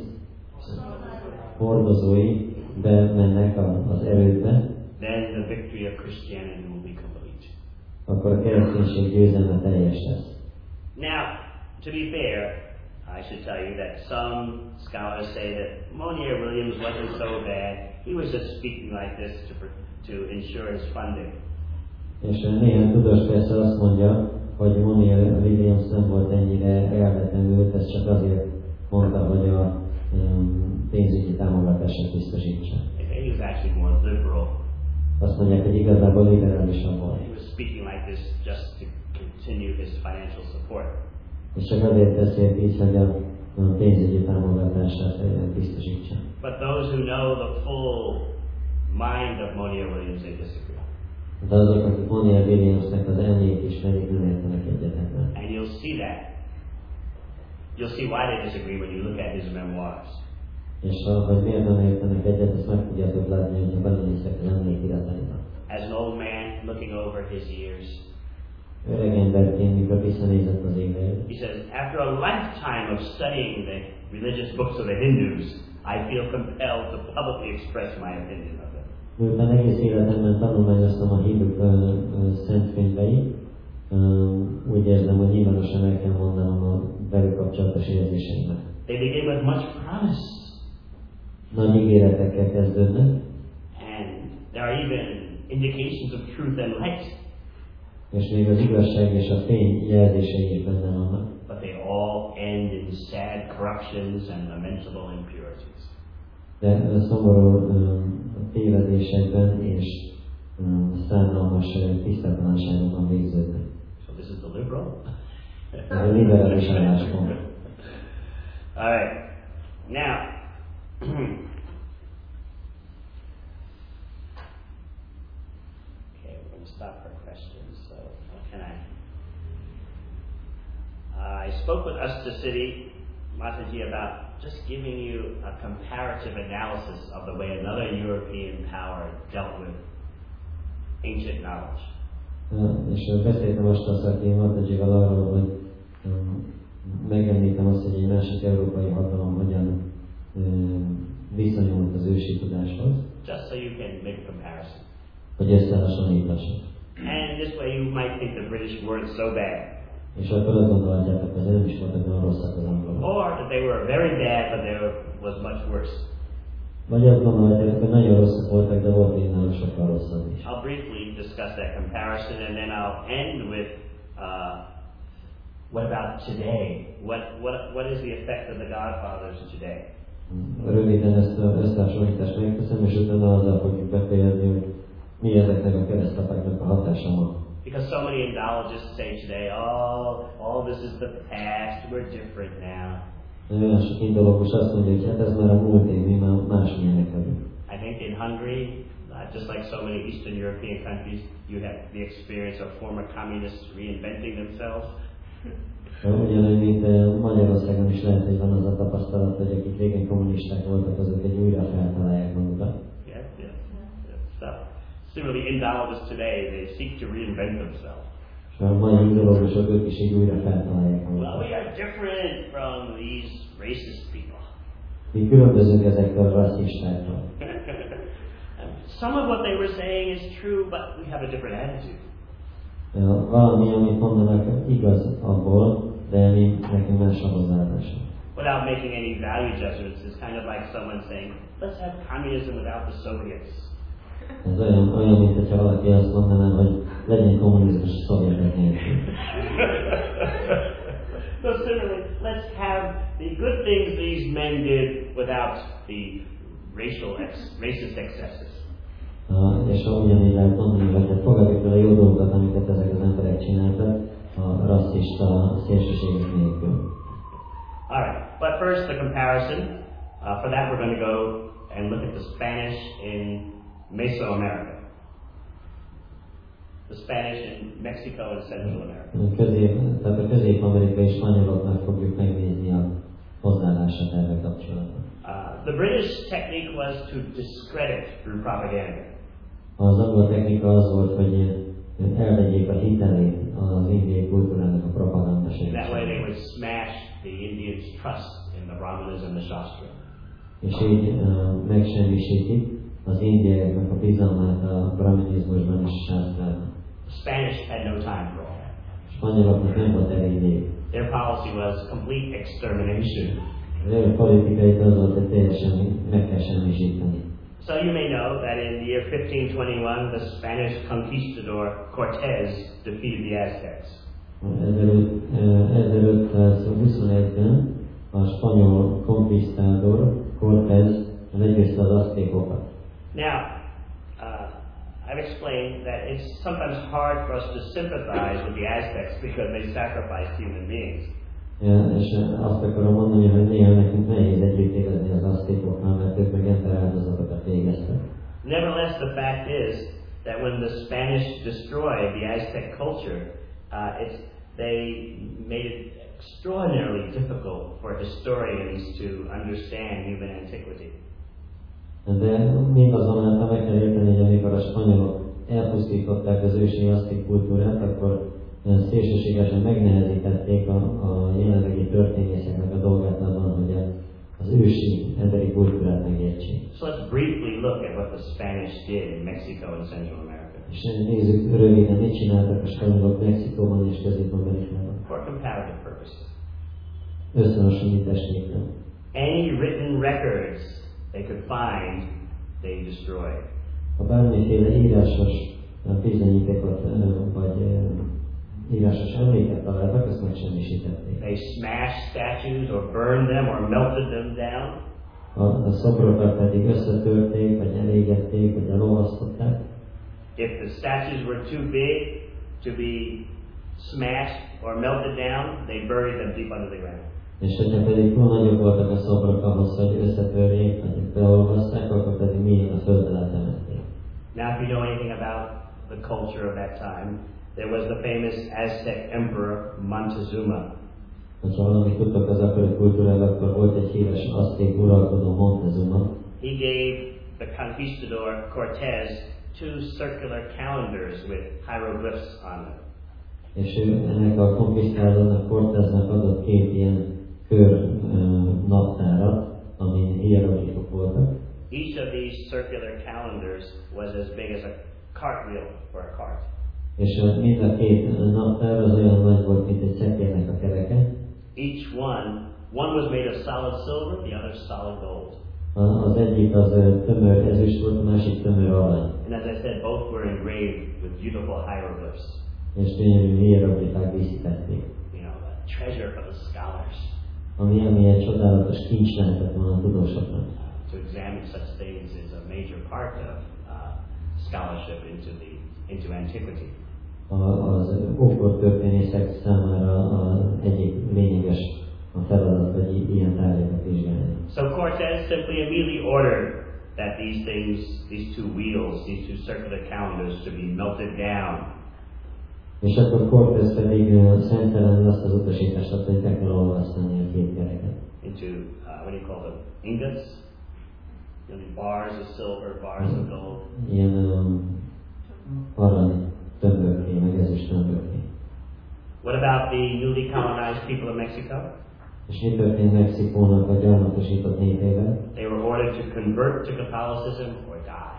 Hordozói bemennek az erődbe. Then the victory of Christianity will be complete. Akkor a kereszténység győzelme teljes lesz. Now, to be fair, I should tell you that some scholars say that Monier Williams wasn't so bad. He was just speaking like this to, to ensure his funding. És néhány tudós persze azt mondja, hogy Monier Williams nem volt ennyire elvetlenült, ez csak azért mondta, hogy a um, pénzügyi támogatását biztosítsa. He was actually more liberal. Azt mondják, hogy igazából liberálisabb volt. He was speaking like this just to continue his financial support. És csak azért beszélt így, hogy a pénzügyi támogatását biztosítsa. But those who know the full mind of Monier Williams, they disagree. De azok, akik Monier Williamsnek az elméjét ismerik, nem értenek egyetet. And you'll see that. You'll see why they disagree when you look at his memoirs. És ha vagy miért nem értenek egyet, ezt meg tudjátok látni, hogy belenéztek az emlékirataiba. As an old man looking over his years, Öreg emberként, mikor visszanézett az égre, he says, after a lifetime of studying the religious books of the Hindus, I feel compelled to publicly express my opinion of them. miután egész életemben tanulmányoztam a hinduk szent könyveit, úgy érzem, hogy nyilvánosan el kell mondanom a velük kapcsolatos érzéseimet. They begin with much promise. Nagy ígéretekkel kezdődnek, And there are even indications of truth and light. és még az igazság és a fény jelzései is benne vannak. But they all end in sad corruptions and lamentable impurities. De szomorú tévedésekben és szánalmas tisztatlanságokban végződnek. So this is the liberal. Ez a liberális álláspont. All right. Now, okay, we're going to stop for questions. So, what can I? Uh, I spoke with Usta City, Mataji, about just giving you a comparative analysis of the way another European power dealt with ancient knowledge. És beszéltem most a Szakén Matajival arról, hogy megemlítem azt, hogy egy másik európai hatalom hogyan viszonyult az ősi tudáshoz. Just so you can make a comparison. Hogy összehasonlíthassuk. And this way you might think the British weren't so bad. És akkor azt gondolhatjátok, hogy nem is voltak olyan rosszak az angolok. Or that they were very bad, but there was much worse. Vagy azt gondolhatjátok, hogy nagyon rosszak voltak, de volt minden sokkal rosszabb is. I'll briefly discuss that comparison, and then I'll end with uh, what about today? What, what, what is the effect of the Godfathers today? Röviden ezt az összehasonlítást megteszem, és utána azzal fogjuk befejezni, hogy mi ezeknek a keresztapáknak a hatása ma. Because so many Indologists say today, oh, all this is the past, we're different now. Olyan sok indológus azt mondja, hogy hát ez már a múlt év, mi már másmilyenek vagyunk. I think in Hungary, uh, just like so many Eastern European countries, you have the experience of former communists reinventing themselves. Ugyanúgy, mint Magyarországon is lehet, hogy van az a tapasztalat, hogy akik régen kommunisták voltak, azok egy újra feltalálják magukat. Yes, yes, yes. So, similarly, Indologists today, they seek to reinvent themselves. És a mai indológusok ők is így újra feltalálják Well, magukat. we are different from these racist people. Mi különbözünk ezektől a rasszistáktól. Some of what they were saying is true, but we have a different attitude. Valami, amit mondanak, igaz abból, de mi nekünk más a hozzáállása. Without making any value judgments, it's kind of like someone saying, let's have communism without the Soviets. Ez olyan, olyan, mint hogyha valaki azt mondaná, hogy legyen kommunizmus a szovjetek nélkül. So similarly, let's have the good things these men did without the racial ex racist excesses. Uh, és ugyanígy lehet mondani, hogy hát fogadjuk el a jó dolgokat, amiket ezek az emberek csináltak, a rasszista szélsőségek nélkül. Alright, but first the comparison. Uh, for that we're going to go and look at the Spanish in Mesoamerica. The Spanish in Mexico and Central America. Közép, tehát a közép-amerikai spanyoloknak fogjuk megnézni a hozzáállását erre kapcsolatban. Uh, the British technique was to discredit through propaganda. Az angol technika az volt, hogy elvegyék a hitelét az indiai kultúrának a propaganda That way they segítségével. would smash the Indians' trust in the Brahmanas and the Shastra. És így uh, megsemmisítik az indiaiaknak a bizalmát a brahminizmusban és a sásztrában. The Spanish had no time for all that. A spanyoloknak nem volt elég idejük. Their policy was complete extermination. Az ő politikai az volt, hogy teljesen meg kell semmisíteni. So you may know that in the year fifteen twenty-one, the Spanish conquistador Cortez defeated the Aztecs. ezerötszázhuszonegyben a spanyol conquistador Cortez legyőzte az aztékokat. Now, uh, I've explained that it's sometimes hard for us to sympathize with the Aztecs because they sacrificed human beings. Ja, és azt akarom mondani, hogy néha nekünk nehéz együtt érezni az aztékokkal, mert ők meg emberáldozatokat végeztek. Nevertheless, the fact is that when the Spanish destroyed the Aztec culture, uh, it's, they made it extraordinarily difficult for historians to understand human antiquity. De mindazonáltal meg kell érteni, hogy amikor a spanyolok elpusztították az ősi azték kultúrát, akkor szélsőségesen megnehezítették a, a jelenlegi történészeknek a dolgát abban, hogy az ősi emberi kultúrát megértsék. So let's briefly look at what the Spanish did in Mexico and Central America. És nézzük röviden, mit csináltak a spanyolok Mexikóban és Közép-Amerikában. For comparative purposes. Összehasonlítás nélkül. Any written records they could find, they destroyed. Ha bármiféle írásos bizonyítékot vagy írásos emléket találtak, azt megsemmisítették. They smashed statues or burned them or melted them down. A, a szobrokat pedig összetörték, vagy elégették, vagy elolvasztották. If the statues were too big to be smashed or melted down, they buried them deep under the ground. És hogyha pedig túl nagyok voltak a szobrok ahhoz, hogy összetörjék, vagy beolvaszták, akkor pedig milyen a föld alá temették. Now if you know anything about the culture of that time, there was the famous Aztec emperor Montezuma. Ha valamit tudtak az akkori kultúráról, akkor volt egy híres azték uralkodó Montezuma. He gave the conquistador Cortez two circular calendars with hieroglyphs on them. És ő ennek a konquisztádónak, Corteznek adott két ilyen kör uh, naptárat, amin hieroglifok voltak. Each of these circular calendars was as big as a cartwheel for a cart. És mind a két naptár az olyan nagy volt, mint egy szekérnek a kereke. Each one, one was made of solid silver, the other solid gold. Az egyik az tömör ezüst volt, a másik tömör arany. And as I said, both were engraved with beautiful hieroglyphs. És gyönyörű hieroglifák díszítették. You know, a treasure for the scholars. Ami amilyen csodálatos kincs lehetett volna a tudósoknak. To examine such things is a major part of uh, scholarship into the into antiquity. Az ókortörténészek számára az egyik lényeges a feladat, hogy ilyen tárgyakat vizsgálni. So Cortez simply immediately ordered that these things, these two wheels, these two circular calendars, to be melted down. És akkor Cortez pedig szemtelenül azt az utasítást adta, hogy be kell olvasztani a két kereket. Into uh, what do you call them? Ingots? You know, bars of silver, bars of gold. Ilyen um, arany tömbökké, meg ezüst tömbökké. What about the newly colonized people of Mexico? És mi történt Mexikónak a gyarmatosított népével? They were ordered to convert to Catholicism or die.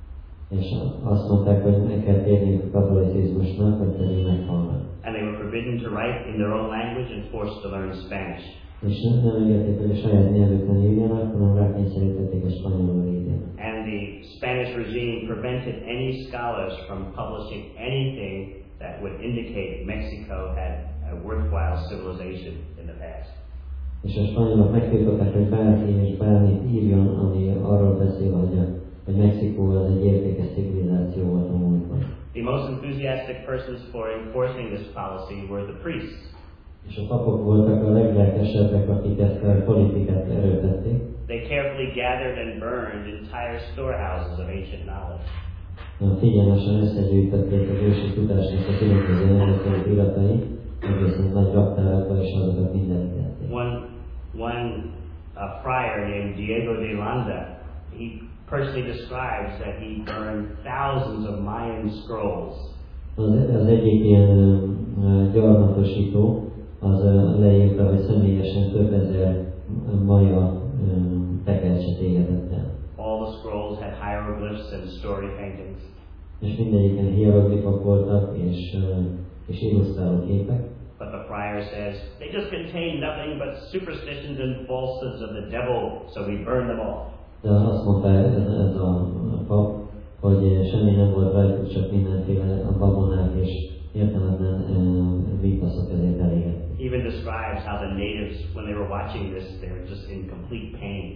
És azt mondták, hogy meg kell térniük a katolicizmusnak, vagy pedig meghalnak. And they were forbidden to write in their own language and forced to learn Spanish. És nem engedték, hogy a saját nyelvükön írjanak, hanem rákényszerítették a spanyolul írni. And the Spanish regime prevented any scholars from publishing anything that would indicate Mexico had a worthwhile civilization in the past. És a spanyolok megtiltották, hogy bárki és bármit írjon, ami arról beszél, hogy, hogy Mexikó az egy értékes civilizáció volt a múltban. The most enthusiastic persons for enforcing this policy were the priests. És a papok voltak a leglelkesebbek, akik ezt a politikát erőltették. They carefully gathered and burned entire storehouses of ancient knowledge. Figyelmesen összegyűjtötték az ősi tudásnak a különböző nemzetközi iratai, egészen nagy raktárakba, és azokat mindenítették. One, one uh, friar named Diego de Landa, he personally describes that he burned thousands of Mayan scrolls. Az, az egyik ilyen uh, gyarmatosító, az uh, leírta, hogy személyesen több ezer maja um, tekercset égetett el. All the scrolls had hieroglyphs and story paintings. És mindegyiken hieroglifok voltak, és, uh, és illusztráló képek. But the friar says, they just contain nothing but superstitions and falsehoods of the devil, so we burn them all. De azt mondta ez, ez a pap, hogy semmi nem volt rajtuk, csak mindenféle a babonák és értelemben uh, mítaszok, ezért elégették. Even describes how the natives, when they were watching this, they were just in complete pain.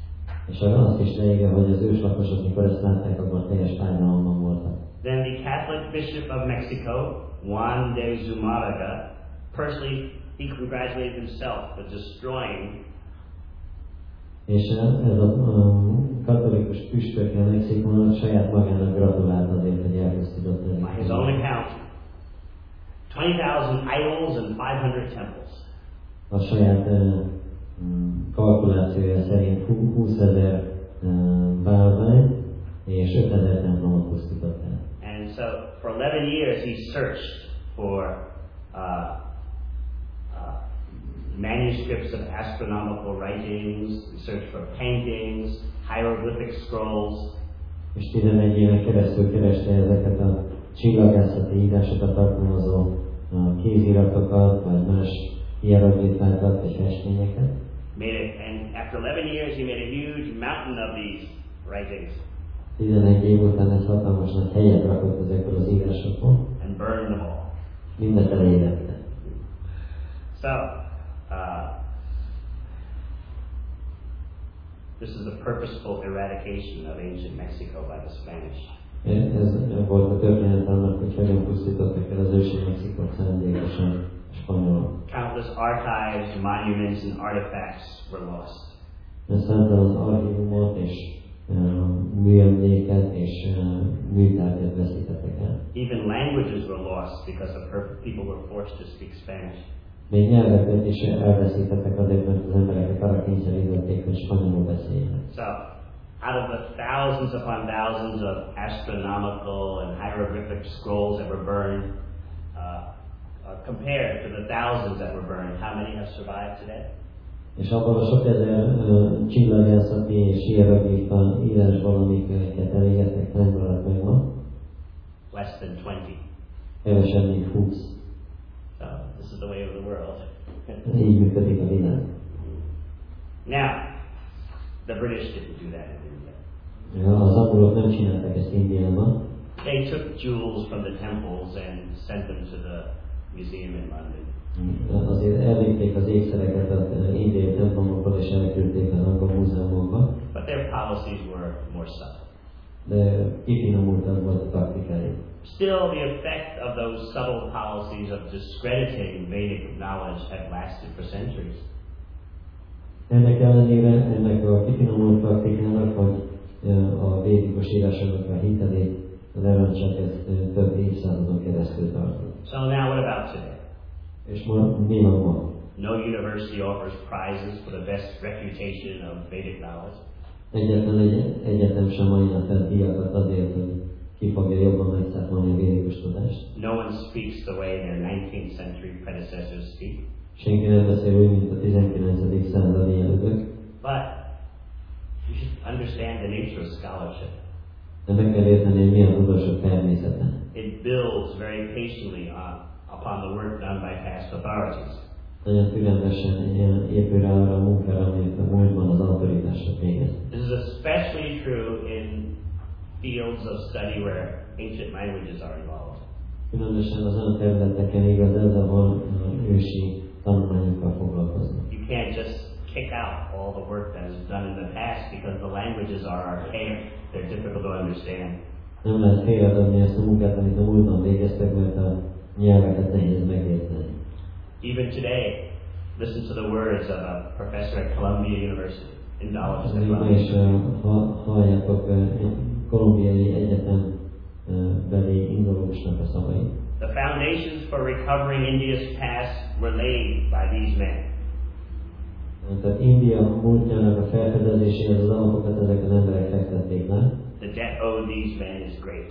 És azt is leírja, hogy az őslakosok, mikor ezt látták, akkor teljes fájdalomban voltak. Then the Catholic Bishop of Mexico, Juan de Zumárraga, personally, he congratulated himself for destroying. És ez a um, katolikus püspök a Mexikónak saját magának gratulált azért, hogy elkezdődött. By his own account, twenty thousand idols and five hundred temples. A saját uh, kalkulációja szerint húszezer uh, bálvány és ötezer templomot pusztított el. And so for eleven years he searched for uh, uh, manuscripts of astronomical writings, he searched for paintings, hieroglyphic scrolls. És tizenegy éven keresztül kereste ezeket a csillagászati írásokat tartalmazó uh, kéziratokat, vagy más hieroglifákat, vagy festményeket. Made it, and after eleven years he made a huge mountain of these writings. tizenegy év után ez hatalmas nagy helyet rakott ezekből az írásokból. And burned them all. Mindet elégette. So, uh, this is the purposeful eradication of ancient Mexico by the Spanish. Ez volt a történet annak, hogy hogyan pusztítottak el az ősi Mexikót szándékosan a spanyolok. Countless archives, monuments, and artifacts were lost. Számtalan archívumot és uh, műemléket és uh, műtárgyat veszítettek el. Even languages were lost because the people were forced to speak Spanish. Még nyelveket is elveszítettek azért, mert az embereket arra kényszerítették, hogy spanyolul beszéljenek. So, out of the thousands upon thousands of astronomical and hieroglyphic scrolls that were burned, uh, uh, compared to the thousands that were burned, how many have survived today? És abban a sok ezer uh, csillagászati és hieroglifa írásból, amiket elégettek, nem maradt meg ma? Less than twenty. Kevesebb, mint húsz. So, this is the way of the world. Így működik a világ. Now, the British didn't do that in India. Ja, az angolok nem csinálták ezt Indiában. They took jewels from the temples and sent them to the museum in London. Azért elvitték az ékszereket az indiai templomokból és elküldték az angol múzeumokba. But their policies were more subtle. De kifinomultabb volt a taktikájuk. Still, the effect of those subtle policies of discrediting Vedic knowledge had lasted for centuries. Ennek ellenére, ennek a kifinomult taktikának, hogy a védikus írásoknak a hitelét lerontsak, ez több évszázadon keresztül tartott. So now what about today? És ma, mi van ma? No university offers prizes for the best refutation of Vedic knowledge. Egyetlen egy egyetem sem adja fel díjakat azért, hogy ki fogja jobban megszámolni a védikus tudást. No one speaks the way their nineteenth century predecessors speak. Senki nem beszél úgy, mint a tizenkilencedik századi elődök. But you should understand the nature of scholarship. De meg kell érteni, hogy milyen tudósok természete. It builds very patiently on, upon the work done by past authorities. Nagyon türelmesen épül rá arra a munkára, amit a múltban az autoritások végeztek. This is especially true in fields of study where ancient languages are involved. Különösen az olyan területeken igaz ez, ahol ősi tanulmányokkal foglalkoznak. You can't just kick out all the work that is done in the past because the languages are archaic, they're difficult to understand. Nem lehet félreadni ezt a munkát, amit a múltban végeztek, mert a nyelveket nehéz megérteni. Even today, listen to the words of a professor at Columbia University, Indologist at Ma is Columbia. halljátok Kolumbiai Egyetem beli indológusnak a szavait. The foundations for recovering India's past were laid by these men. Tehát India múltjának a felfedezéséhez az alapokat ezek az emberek fektették le. The debt owed these men is great.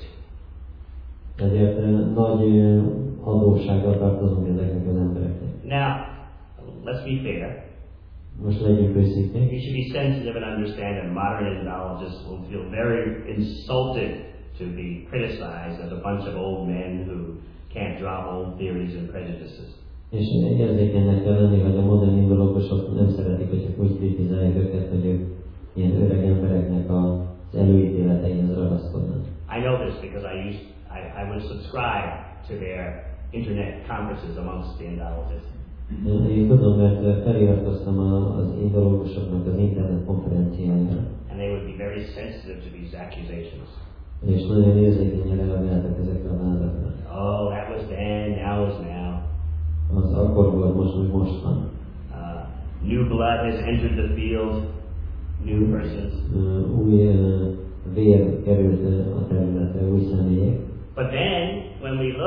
Ezért nagy adóssággal tartozunk ezeknek az embereknek. Now, let's be fair. Most legyünk őszinték. You should be sensitive and understand that modern Indologists will feel very insulted to be criticized as a bunch of old men who can't drop old theories and prejudices. És érzékenynek kell lenni, hogy a modern indológusok nem szeretik, hogy úgy kritizálják őket, hogy ők ilyen öreg embereknek az előítéleteihez ragaszkodnak. I know this because I used I, I would subscribe to their internet conferences amongst the Indologists. Én tudom, mert feliratkoztam az indológusoknak az internet konferenciájára. And they would be very sensitive to these accusations. És nagyon érzékenyen reagáltak ezekre a vádakra. Oh, that was then, now is now. Az akkor volt, most meg most van. Uh, new blood has entered the field, new persons. Uh, új uh, vér került uh, a területre, új személyek. But then, when we look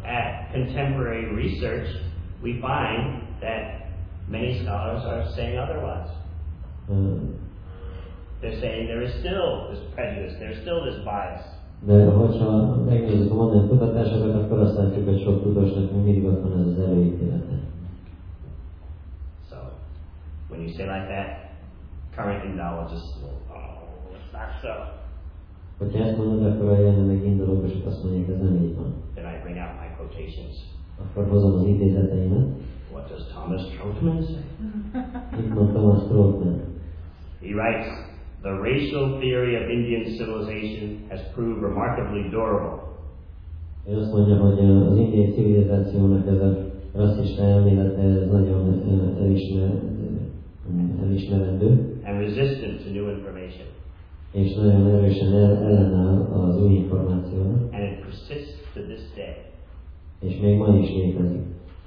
at contemporary research, we find that many scholars are saying otherwise. Uh, They're saying there is still this prejudice, there's still this bias. De hogyha megnézzük a modern kutatásokat, akkor azt látjuk, hogy sok tudósnak még mindig ott van ez az előítélete. So, when you say like that, current Indologists will, oh, it's not so. Hogyha ezt mondod, akkor a jelenleg indológusok azt mondják, ez nem így van. Then I bring out my quotations. Akkor hozom az idézeteimet. What does Thomas Troutman say? Itt van Thomas Troutman. He writes, the racial theory of Indian civilization has proved remarkably durable. Ő azt mondja, hogy az indiai civilizációnak ez a rasszista elmélete, ez nagyon elismer, elismerendő. And resistant to new information. És nagyon erősen el, ellenáll az új információnak. And it persists to this day. És még ma is létezik.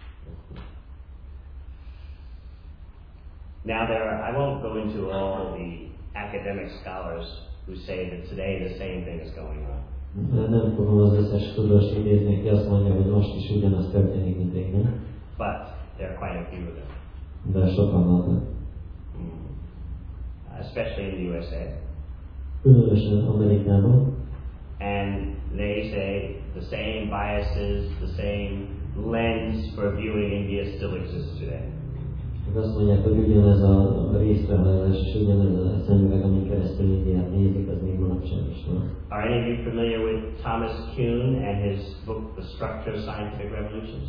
Now there are, I won't go into all the academic scholars who say that today the same thing is going on. Nem fogom az összes tudós idézni, aki azt mondja, hogy most is ugyanaz történik, mint régen. But there are quite a few of them. De sokan vannak. Mm. Especially in the U S A. Különösen Amerikában. And they say the same biases, the same lens for viewing India still exists today. Azt mondják, hogy ugyanez a részrehajlás és ugyanez a szemüveg, amin keresztül Indiát nézik, az még manapság is van. Are any of you familiar with Thomas Kuhn and his book, The Structure of Scientific Revolutions?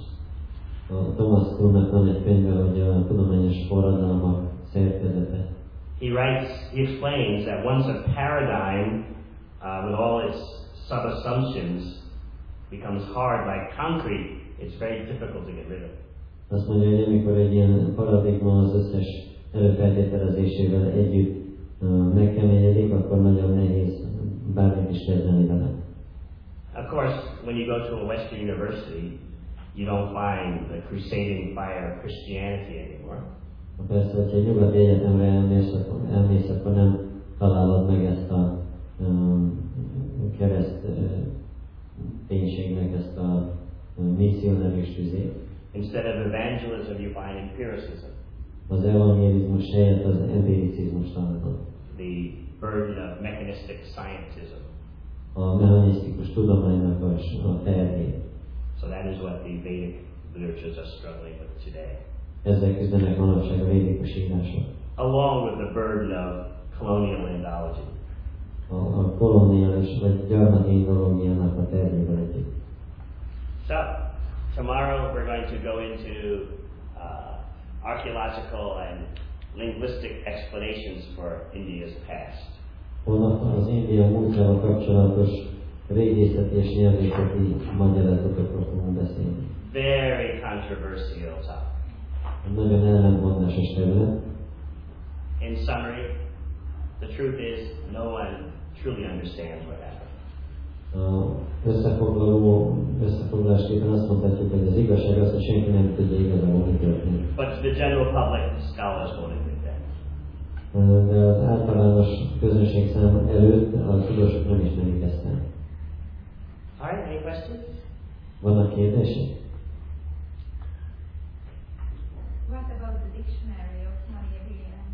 A Thomas Kuhnnak van egy könyve, hogy a tudományos forradalmak szerkezete. He writes, he explains that once a paradigm uh, with all its sub-assumptions becomes hard like concrete, it's very difficult to get rid of. Azt mondja, hogy amikor egy ilyen paradigma az összes előfeltételezésével együtt uh, megkeményedik, akkor nagyon nehéz bármit is kezdeni vele. Of course, when you go to a Western university, you don't find the crusading fire of Christianity anymore. Persze, hogyha egy nyugati egyetemre elmész, akkor, elmész, akkor nem találod meg ezt a um, kereszt uh, ténységnek ezt a uh, misszionárius tüzét. Instead of evangelism, you find empiricism. Az evangélizmus helyett az empiricizmus találod. The burden of mechanistic scientism. A mechanisztikus tudománynak a terhét. So that is what the Vedic literatures are struggling with today. Ezzel küzdenek manapság a védikus írások. Along with the burden of colonial Indology. A, a koloniális vagy gyarmati indológiának a terhével együtt. So, tomorrow we're going to go into uh, archaeological and linguistic explanations for India's past. Holnap az India múltjával kapcsolatos régészeti és nyelvészeti magyarázatokról fogunk beszélni. Very controversial topic. Nagyon ellentmondásos terület. In summary, the truth is no one truly understands what happened. A összefoglaló, összefoglalásképpen azt mondhatjuk, hogy az igazság az, hogy senki nem tudja igazából, mi történik. But the general public, scholars won't admit that. De az általános közönség szám előtt a tudósok nem ismerik ezt el. All right, any questions? Vannak kérdések? What about the dictionary of Maria Williams?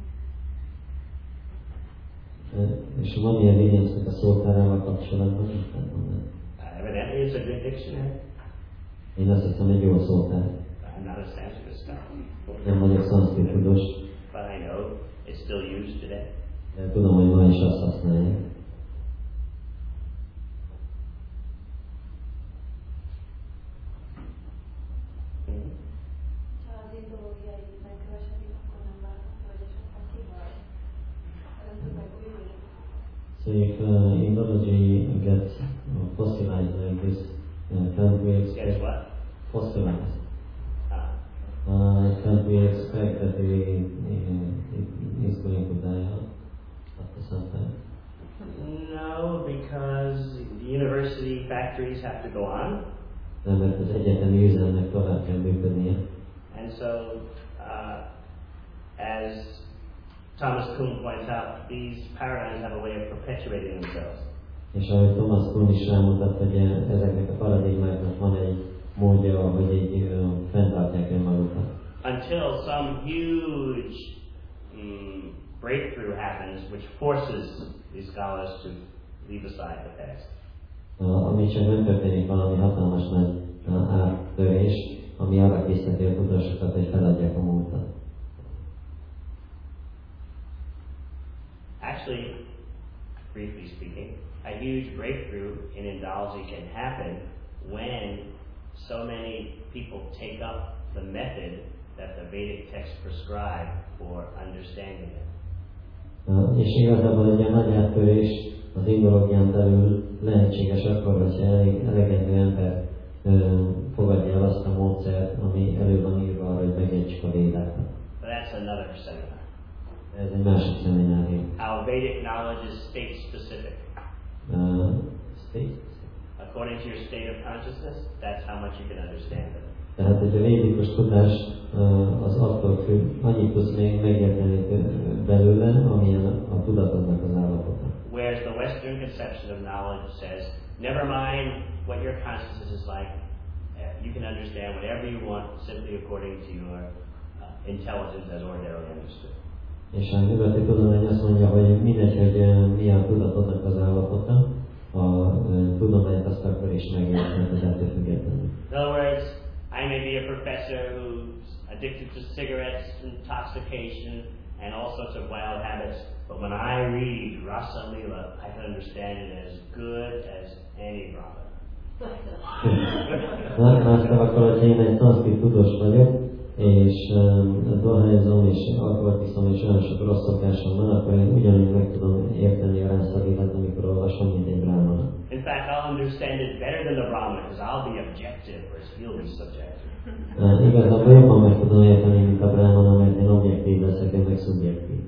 És van ilyen Williamsnek a szótárával kapcsolatban? Uh, evidently, it's a good dictionary. Én azt hiszem, egy jó szótár. I'm not a Sanskrit scholar, Nem vagyok szanszkrit tudós, but I know it's still used today. de tudom, hogy ma is azt használják. So if uh, Indology gets uh, fossilized like this, uh, can't we Guess expect what? fossilized? Uh, Uh, can't we expect that we, uh, it is going to die out after some time? no, because the university factories have to go on. Nem, mert az egyetemi üzemnek tovább kell működnie. And so, uh, as Thomas Kuhn points out, these paradigms have a way of perpetuating themselves. És ahogy Thomas Kuhn is rámutat, hogy ezeknek a paradigmáknak van egy módja, hogy így uh, fenntartják önmagukat. Until some huge mm, breakthrough happens, which forces these scholars to leave aside the past. Uh, ami csak nem történik valami hatalmas nagy uh, áttörés, ami arra készíti a tudásokat, hogy feladják a múltat. Actually, briefly speaking, a huge breakthrough in Indology can happen when so many people take up the method that the Vedic texts prescribe for understanding it. Uh, és igazából egy nagy áttörés az indológián belül lehetséges akkor, hogyha elég, elegendő ember uh, fogadja el azt a módszert, ami elő van írva arra, hogy megértsük a védákat. But that's another seminar. Ez egy másik szeminárium. How Vedic knowledge is state specific. Uh, state? According to your state of consciousness, that's how much you can understand it. Tehát, hogy a védikus tudás uh, az attól függ, annyit tudsz még megérteni belőle, amilyen a tudatodnak az állapota. Whereas the Western conception of knowledge says, never mind what your consciousness is like, you can understand whatever you want simply according to your uh, intelligence as ordinarily understood. És a nyugati tudomány azt mondja, hogy mindegy, hogy uh, mi a tudatodnak az állapota, a uh, tudományt azt akkor is megérteni az ettől függetlenül. In other words, I may be a professor who's addicted to cigarettes, intoxication, and all sorts of wild habits, but when I read Rasa Lila, I can understand it as good as any Brahma. Láttam akkor, hogy én egy tanszkrit tudós vagyok, és um, dohányzom, és alkoholt iszom, és olyan sok rossz szokásom van, akkor én ugyanúgy meg tudom érteni a Rasa Lilát, amikor olvasom, mint egy brahmana. In fact, I'll understand it better than the Brahma, because I'll be objective, whereas he'll be subjective. Uh, igazából jobban meg tudom érteni, mint a brahmana, mert én objektív leszek, én meg szubjektív.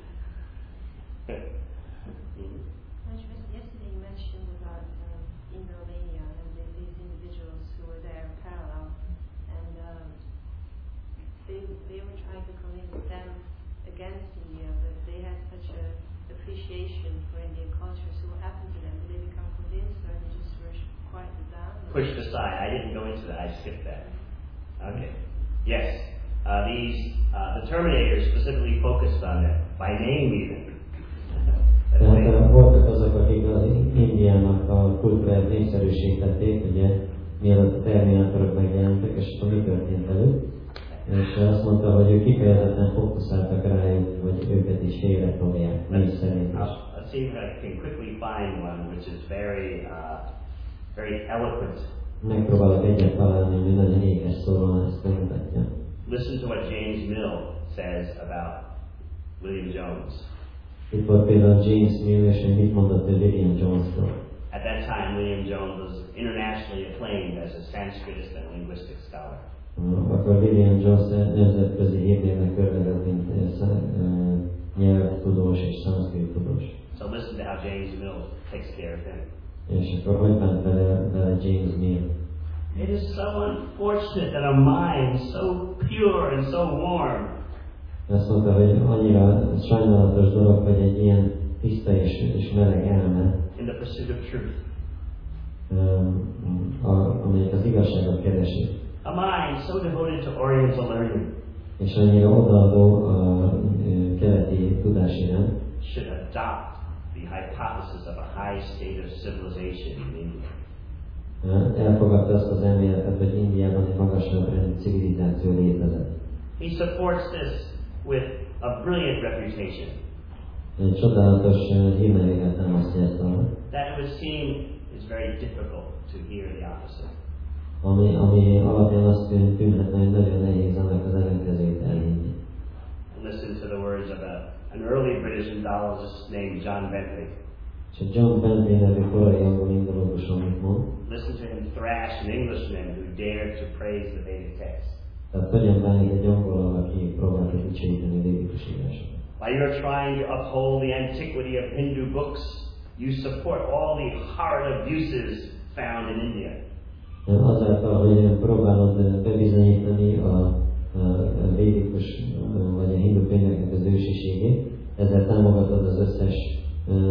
Yesterday you mentioned about um, in Romania and the, these individuals who were there in parallel, and um, they they were trying to convince them against India, but they had such a appreciation for Indian culture. So what happened to them? Did they become convinced, or they just were quieted down? Pushed aside. I didn't go into that. I skipped that. Okay. Yes. Uh, these uh, the Terminators specifically focused on that by name even. Tehát voltak azok, akik az Indiának a kultúráját népszerűsítették, ugye, mielőtt a Terminátorok megjelentek, és akkor mi történt velük. És azt mondta, hogy ők kifejezetten fókuszáltak rájuk, hogy őket is félre tolják, név szerint is. Let's see if I can quickly find one which is very, uh, very eloquent. Megpróbálok egyet találni, ami nagyon ékes szóval ezt bemutatja. Listen to what James Mill says about William Jones. Itt volt például James Mill, és hogy mit mondott ő William Jones-tól. At that time, William Jones was internationally acclaimed as a Sanskritist and linguistic scholar. Akkor William Jones nemzetközi hírnévnek örvendett, mint nyelvtudós és szanszkrit tudós. So listen to how James Mill takes care of him. És akkor hogy bánt vele, vele James Mill? It is so unfortunate that a mind so pure and so warm Azt mondta, hogy annyira sajnálatos dolog, hogy egy ilyen tiszta és, és meleg elme, in the pursuit of truth. Um, a, amelyik az igazságot keresi. A mind so devoted to Oriental learning És annyira odaadó a keleti tudás iránt, should adopt the hypothesis of a high state of civilization in India. Elfogadta azt az elméletet, hogy Indiában egy magasabb rendű civilizáció létezett. He supports this with a brilliant refutation. Egy csodálatos hírnevével támasztja ezt alá. That it would seem is very difficult to hear the opposite. Ami, ami alapján azt tűnhetne, hogy nagyon nehéz annak az ellenkezőjét elhinni. Listen to the words of a, an early British Indologist named John Bentley. És John Bentley nevű korai angol indológus, amit mond. Listen to him thrash an Englishman who dared to praise the Vedic text. Tehát hogyan bánik egy angolal, aki próbálta dicsőíteni a védikus írásokat. While you're trying to uphold the antiquity of Hindu books, you support all the horrid abuses found in India. Azáltal, hogy próbálod bebizonyítani a, a védikus vagy a hindu könyveknek az ősiségét, ezzel támogatod az összes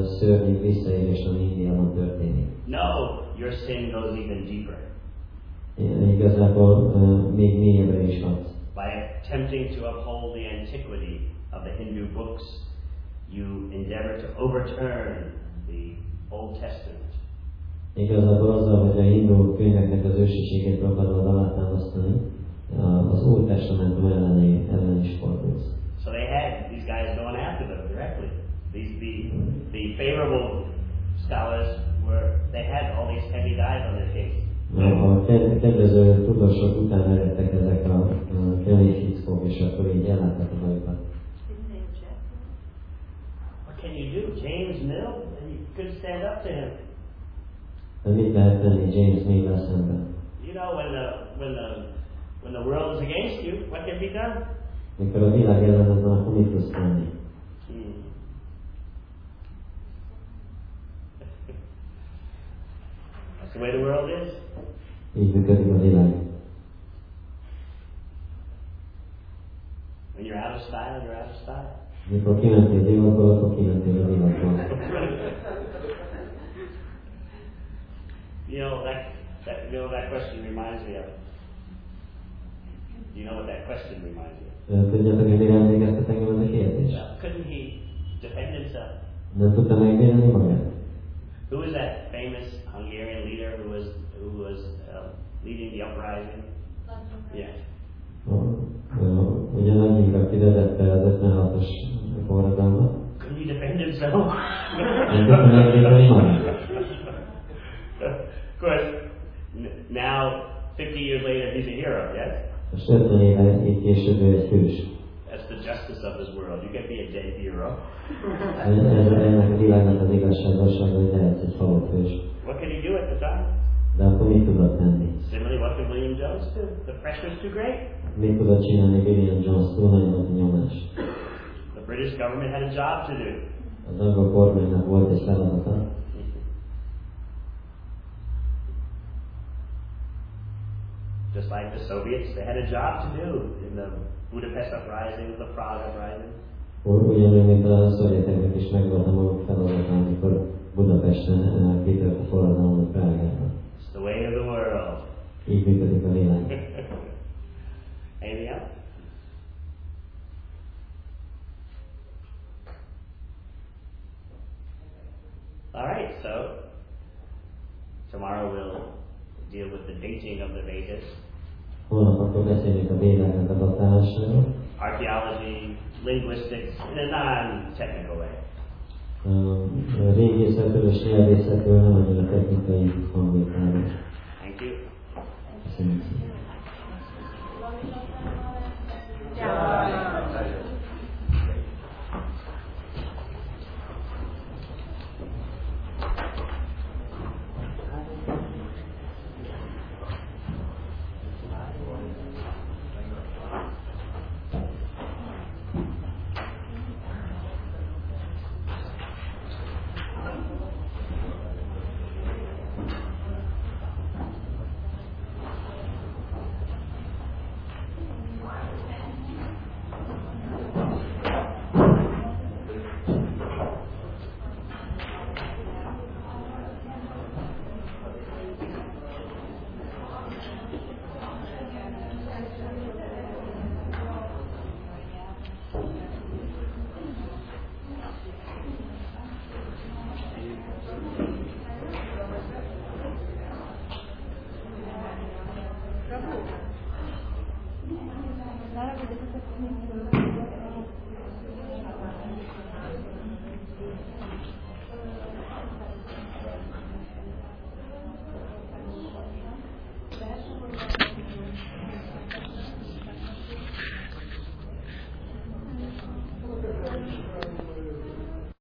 szörnyű visszaélést, ami Indiában történik. No, your sin goes even deeper. igazából uh, még mélyebbre is hatsz. By attempting to uphold the antiquity of the Hindu books, you endeavor to overturn the Old Testament. Igazából azzal, hogy a hindu könyveknek az ősiségét próbálod alátámasztani, az Új Testamentum elleni, ellen is fordulsz. So they had these guys going after them directly. These the the favorable scholars were they had all these heavy guys on their case. A kedvező tudósok után eredtek ezek a kemény fickók, és akkor így ellátták a bajukat. What can you do? James Mill? You couldn't stand up to him. De mit lehet tenni James Mill-lel szemben? You know, when the when the when the world is against you, what can be done? Mikor a világ ellened van, akkor mit tudsz tenni? Hmm. That's the way the world is. Így működik a világ. When you're out of style, you're out of style. Mikor kimentél divatból, akkor kimentél a divatból. You know that that you know that question reminds me of. You know what that question reminds me of? Tudjátok, hogy mire emlékeztet engem ez a kérdés? Well, couldn't he defend himself? Nem tudta megvédeni magát? Who was that famous Hungarian leader who was who was uh, leading the uprising? Yeah. Ugyanannyi, aki vezette az ötvenhatos forradalmat. Couldn't he defend himself? Nem tudta megvédeni magát? Of course, now fifty years later, he's a hero. Yes. Most ötven éve itt később ő egy hős. That's the justice of this world. You can be a dead hero. Ez ennek a világnak az igazságossága, hogy lehetsz egy halott hős. What can he do at the time? De akkor mit tudott tenni? Similarly, what could William Jones do? The pressure's too great. Mit tudott csinálni William Jones? Túl nagy volt a nyomás. The British government had a job to do. Az angol kormánynak volt egy feladata. Just like the Soviets, they had a job to do in the Budapest uprising, the Prague uprising. Ugyanúgy, mint a szovjeteknek is megvolt a maguk feladata, amikor Budapesten kitört a forradalom Prágában. It's the way of the world. Így működik a világ. Anything else? All right, so tomorrow we'll deal with the dating of the Vedas. Holnap akkor beszélünk a Védáknak a datálásáról. Archaeology, linguistics, in a non-technical way. A régészetről és nyelvészetről nem annyira technikai hangvételről. Thank you. Köszönjük.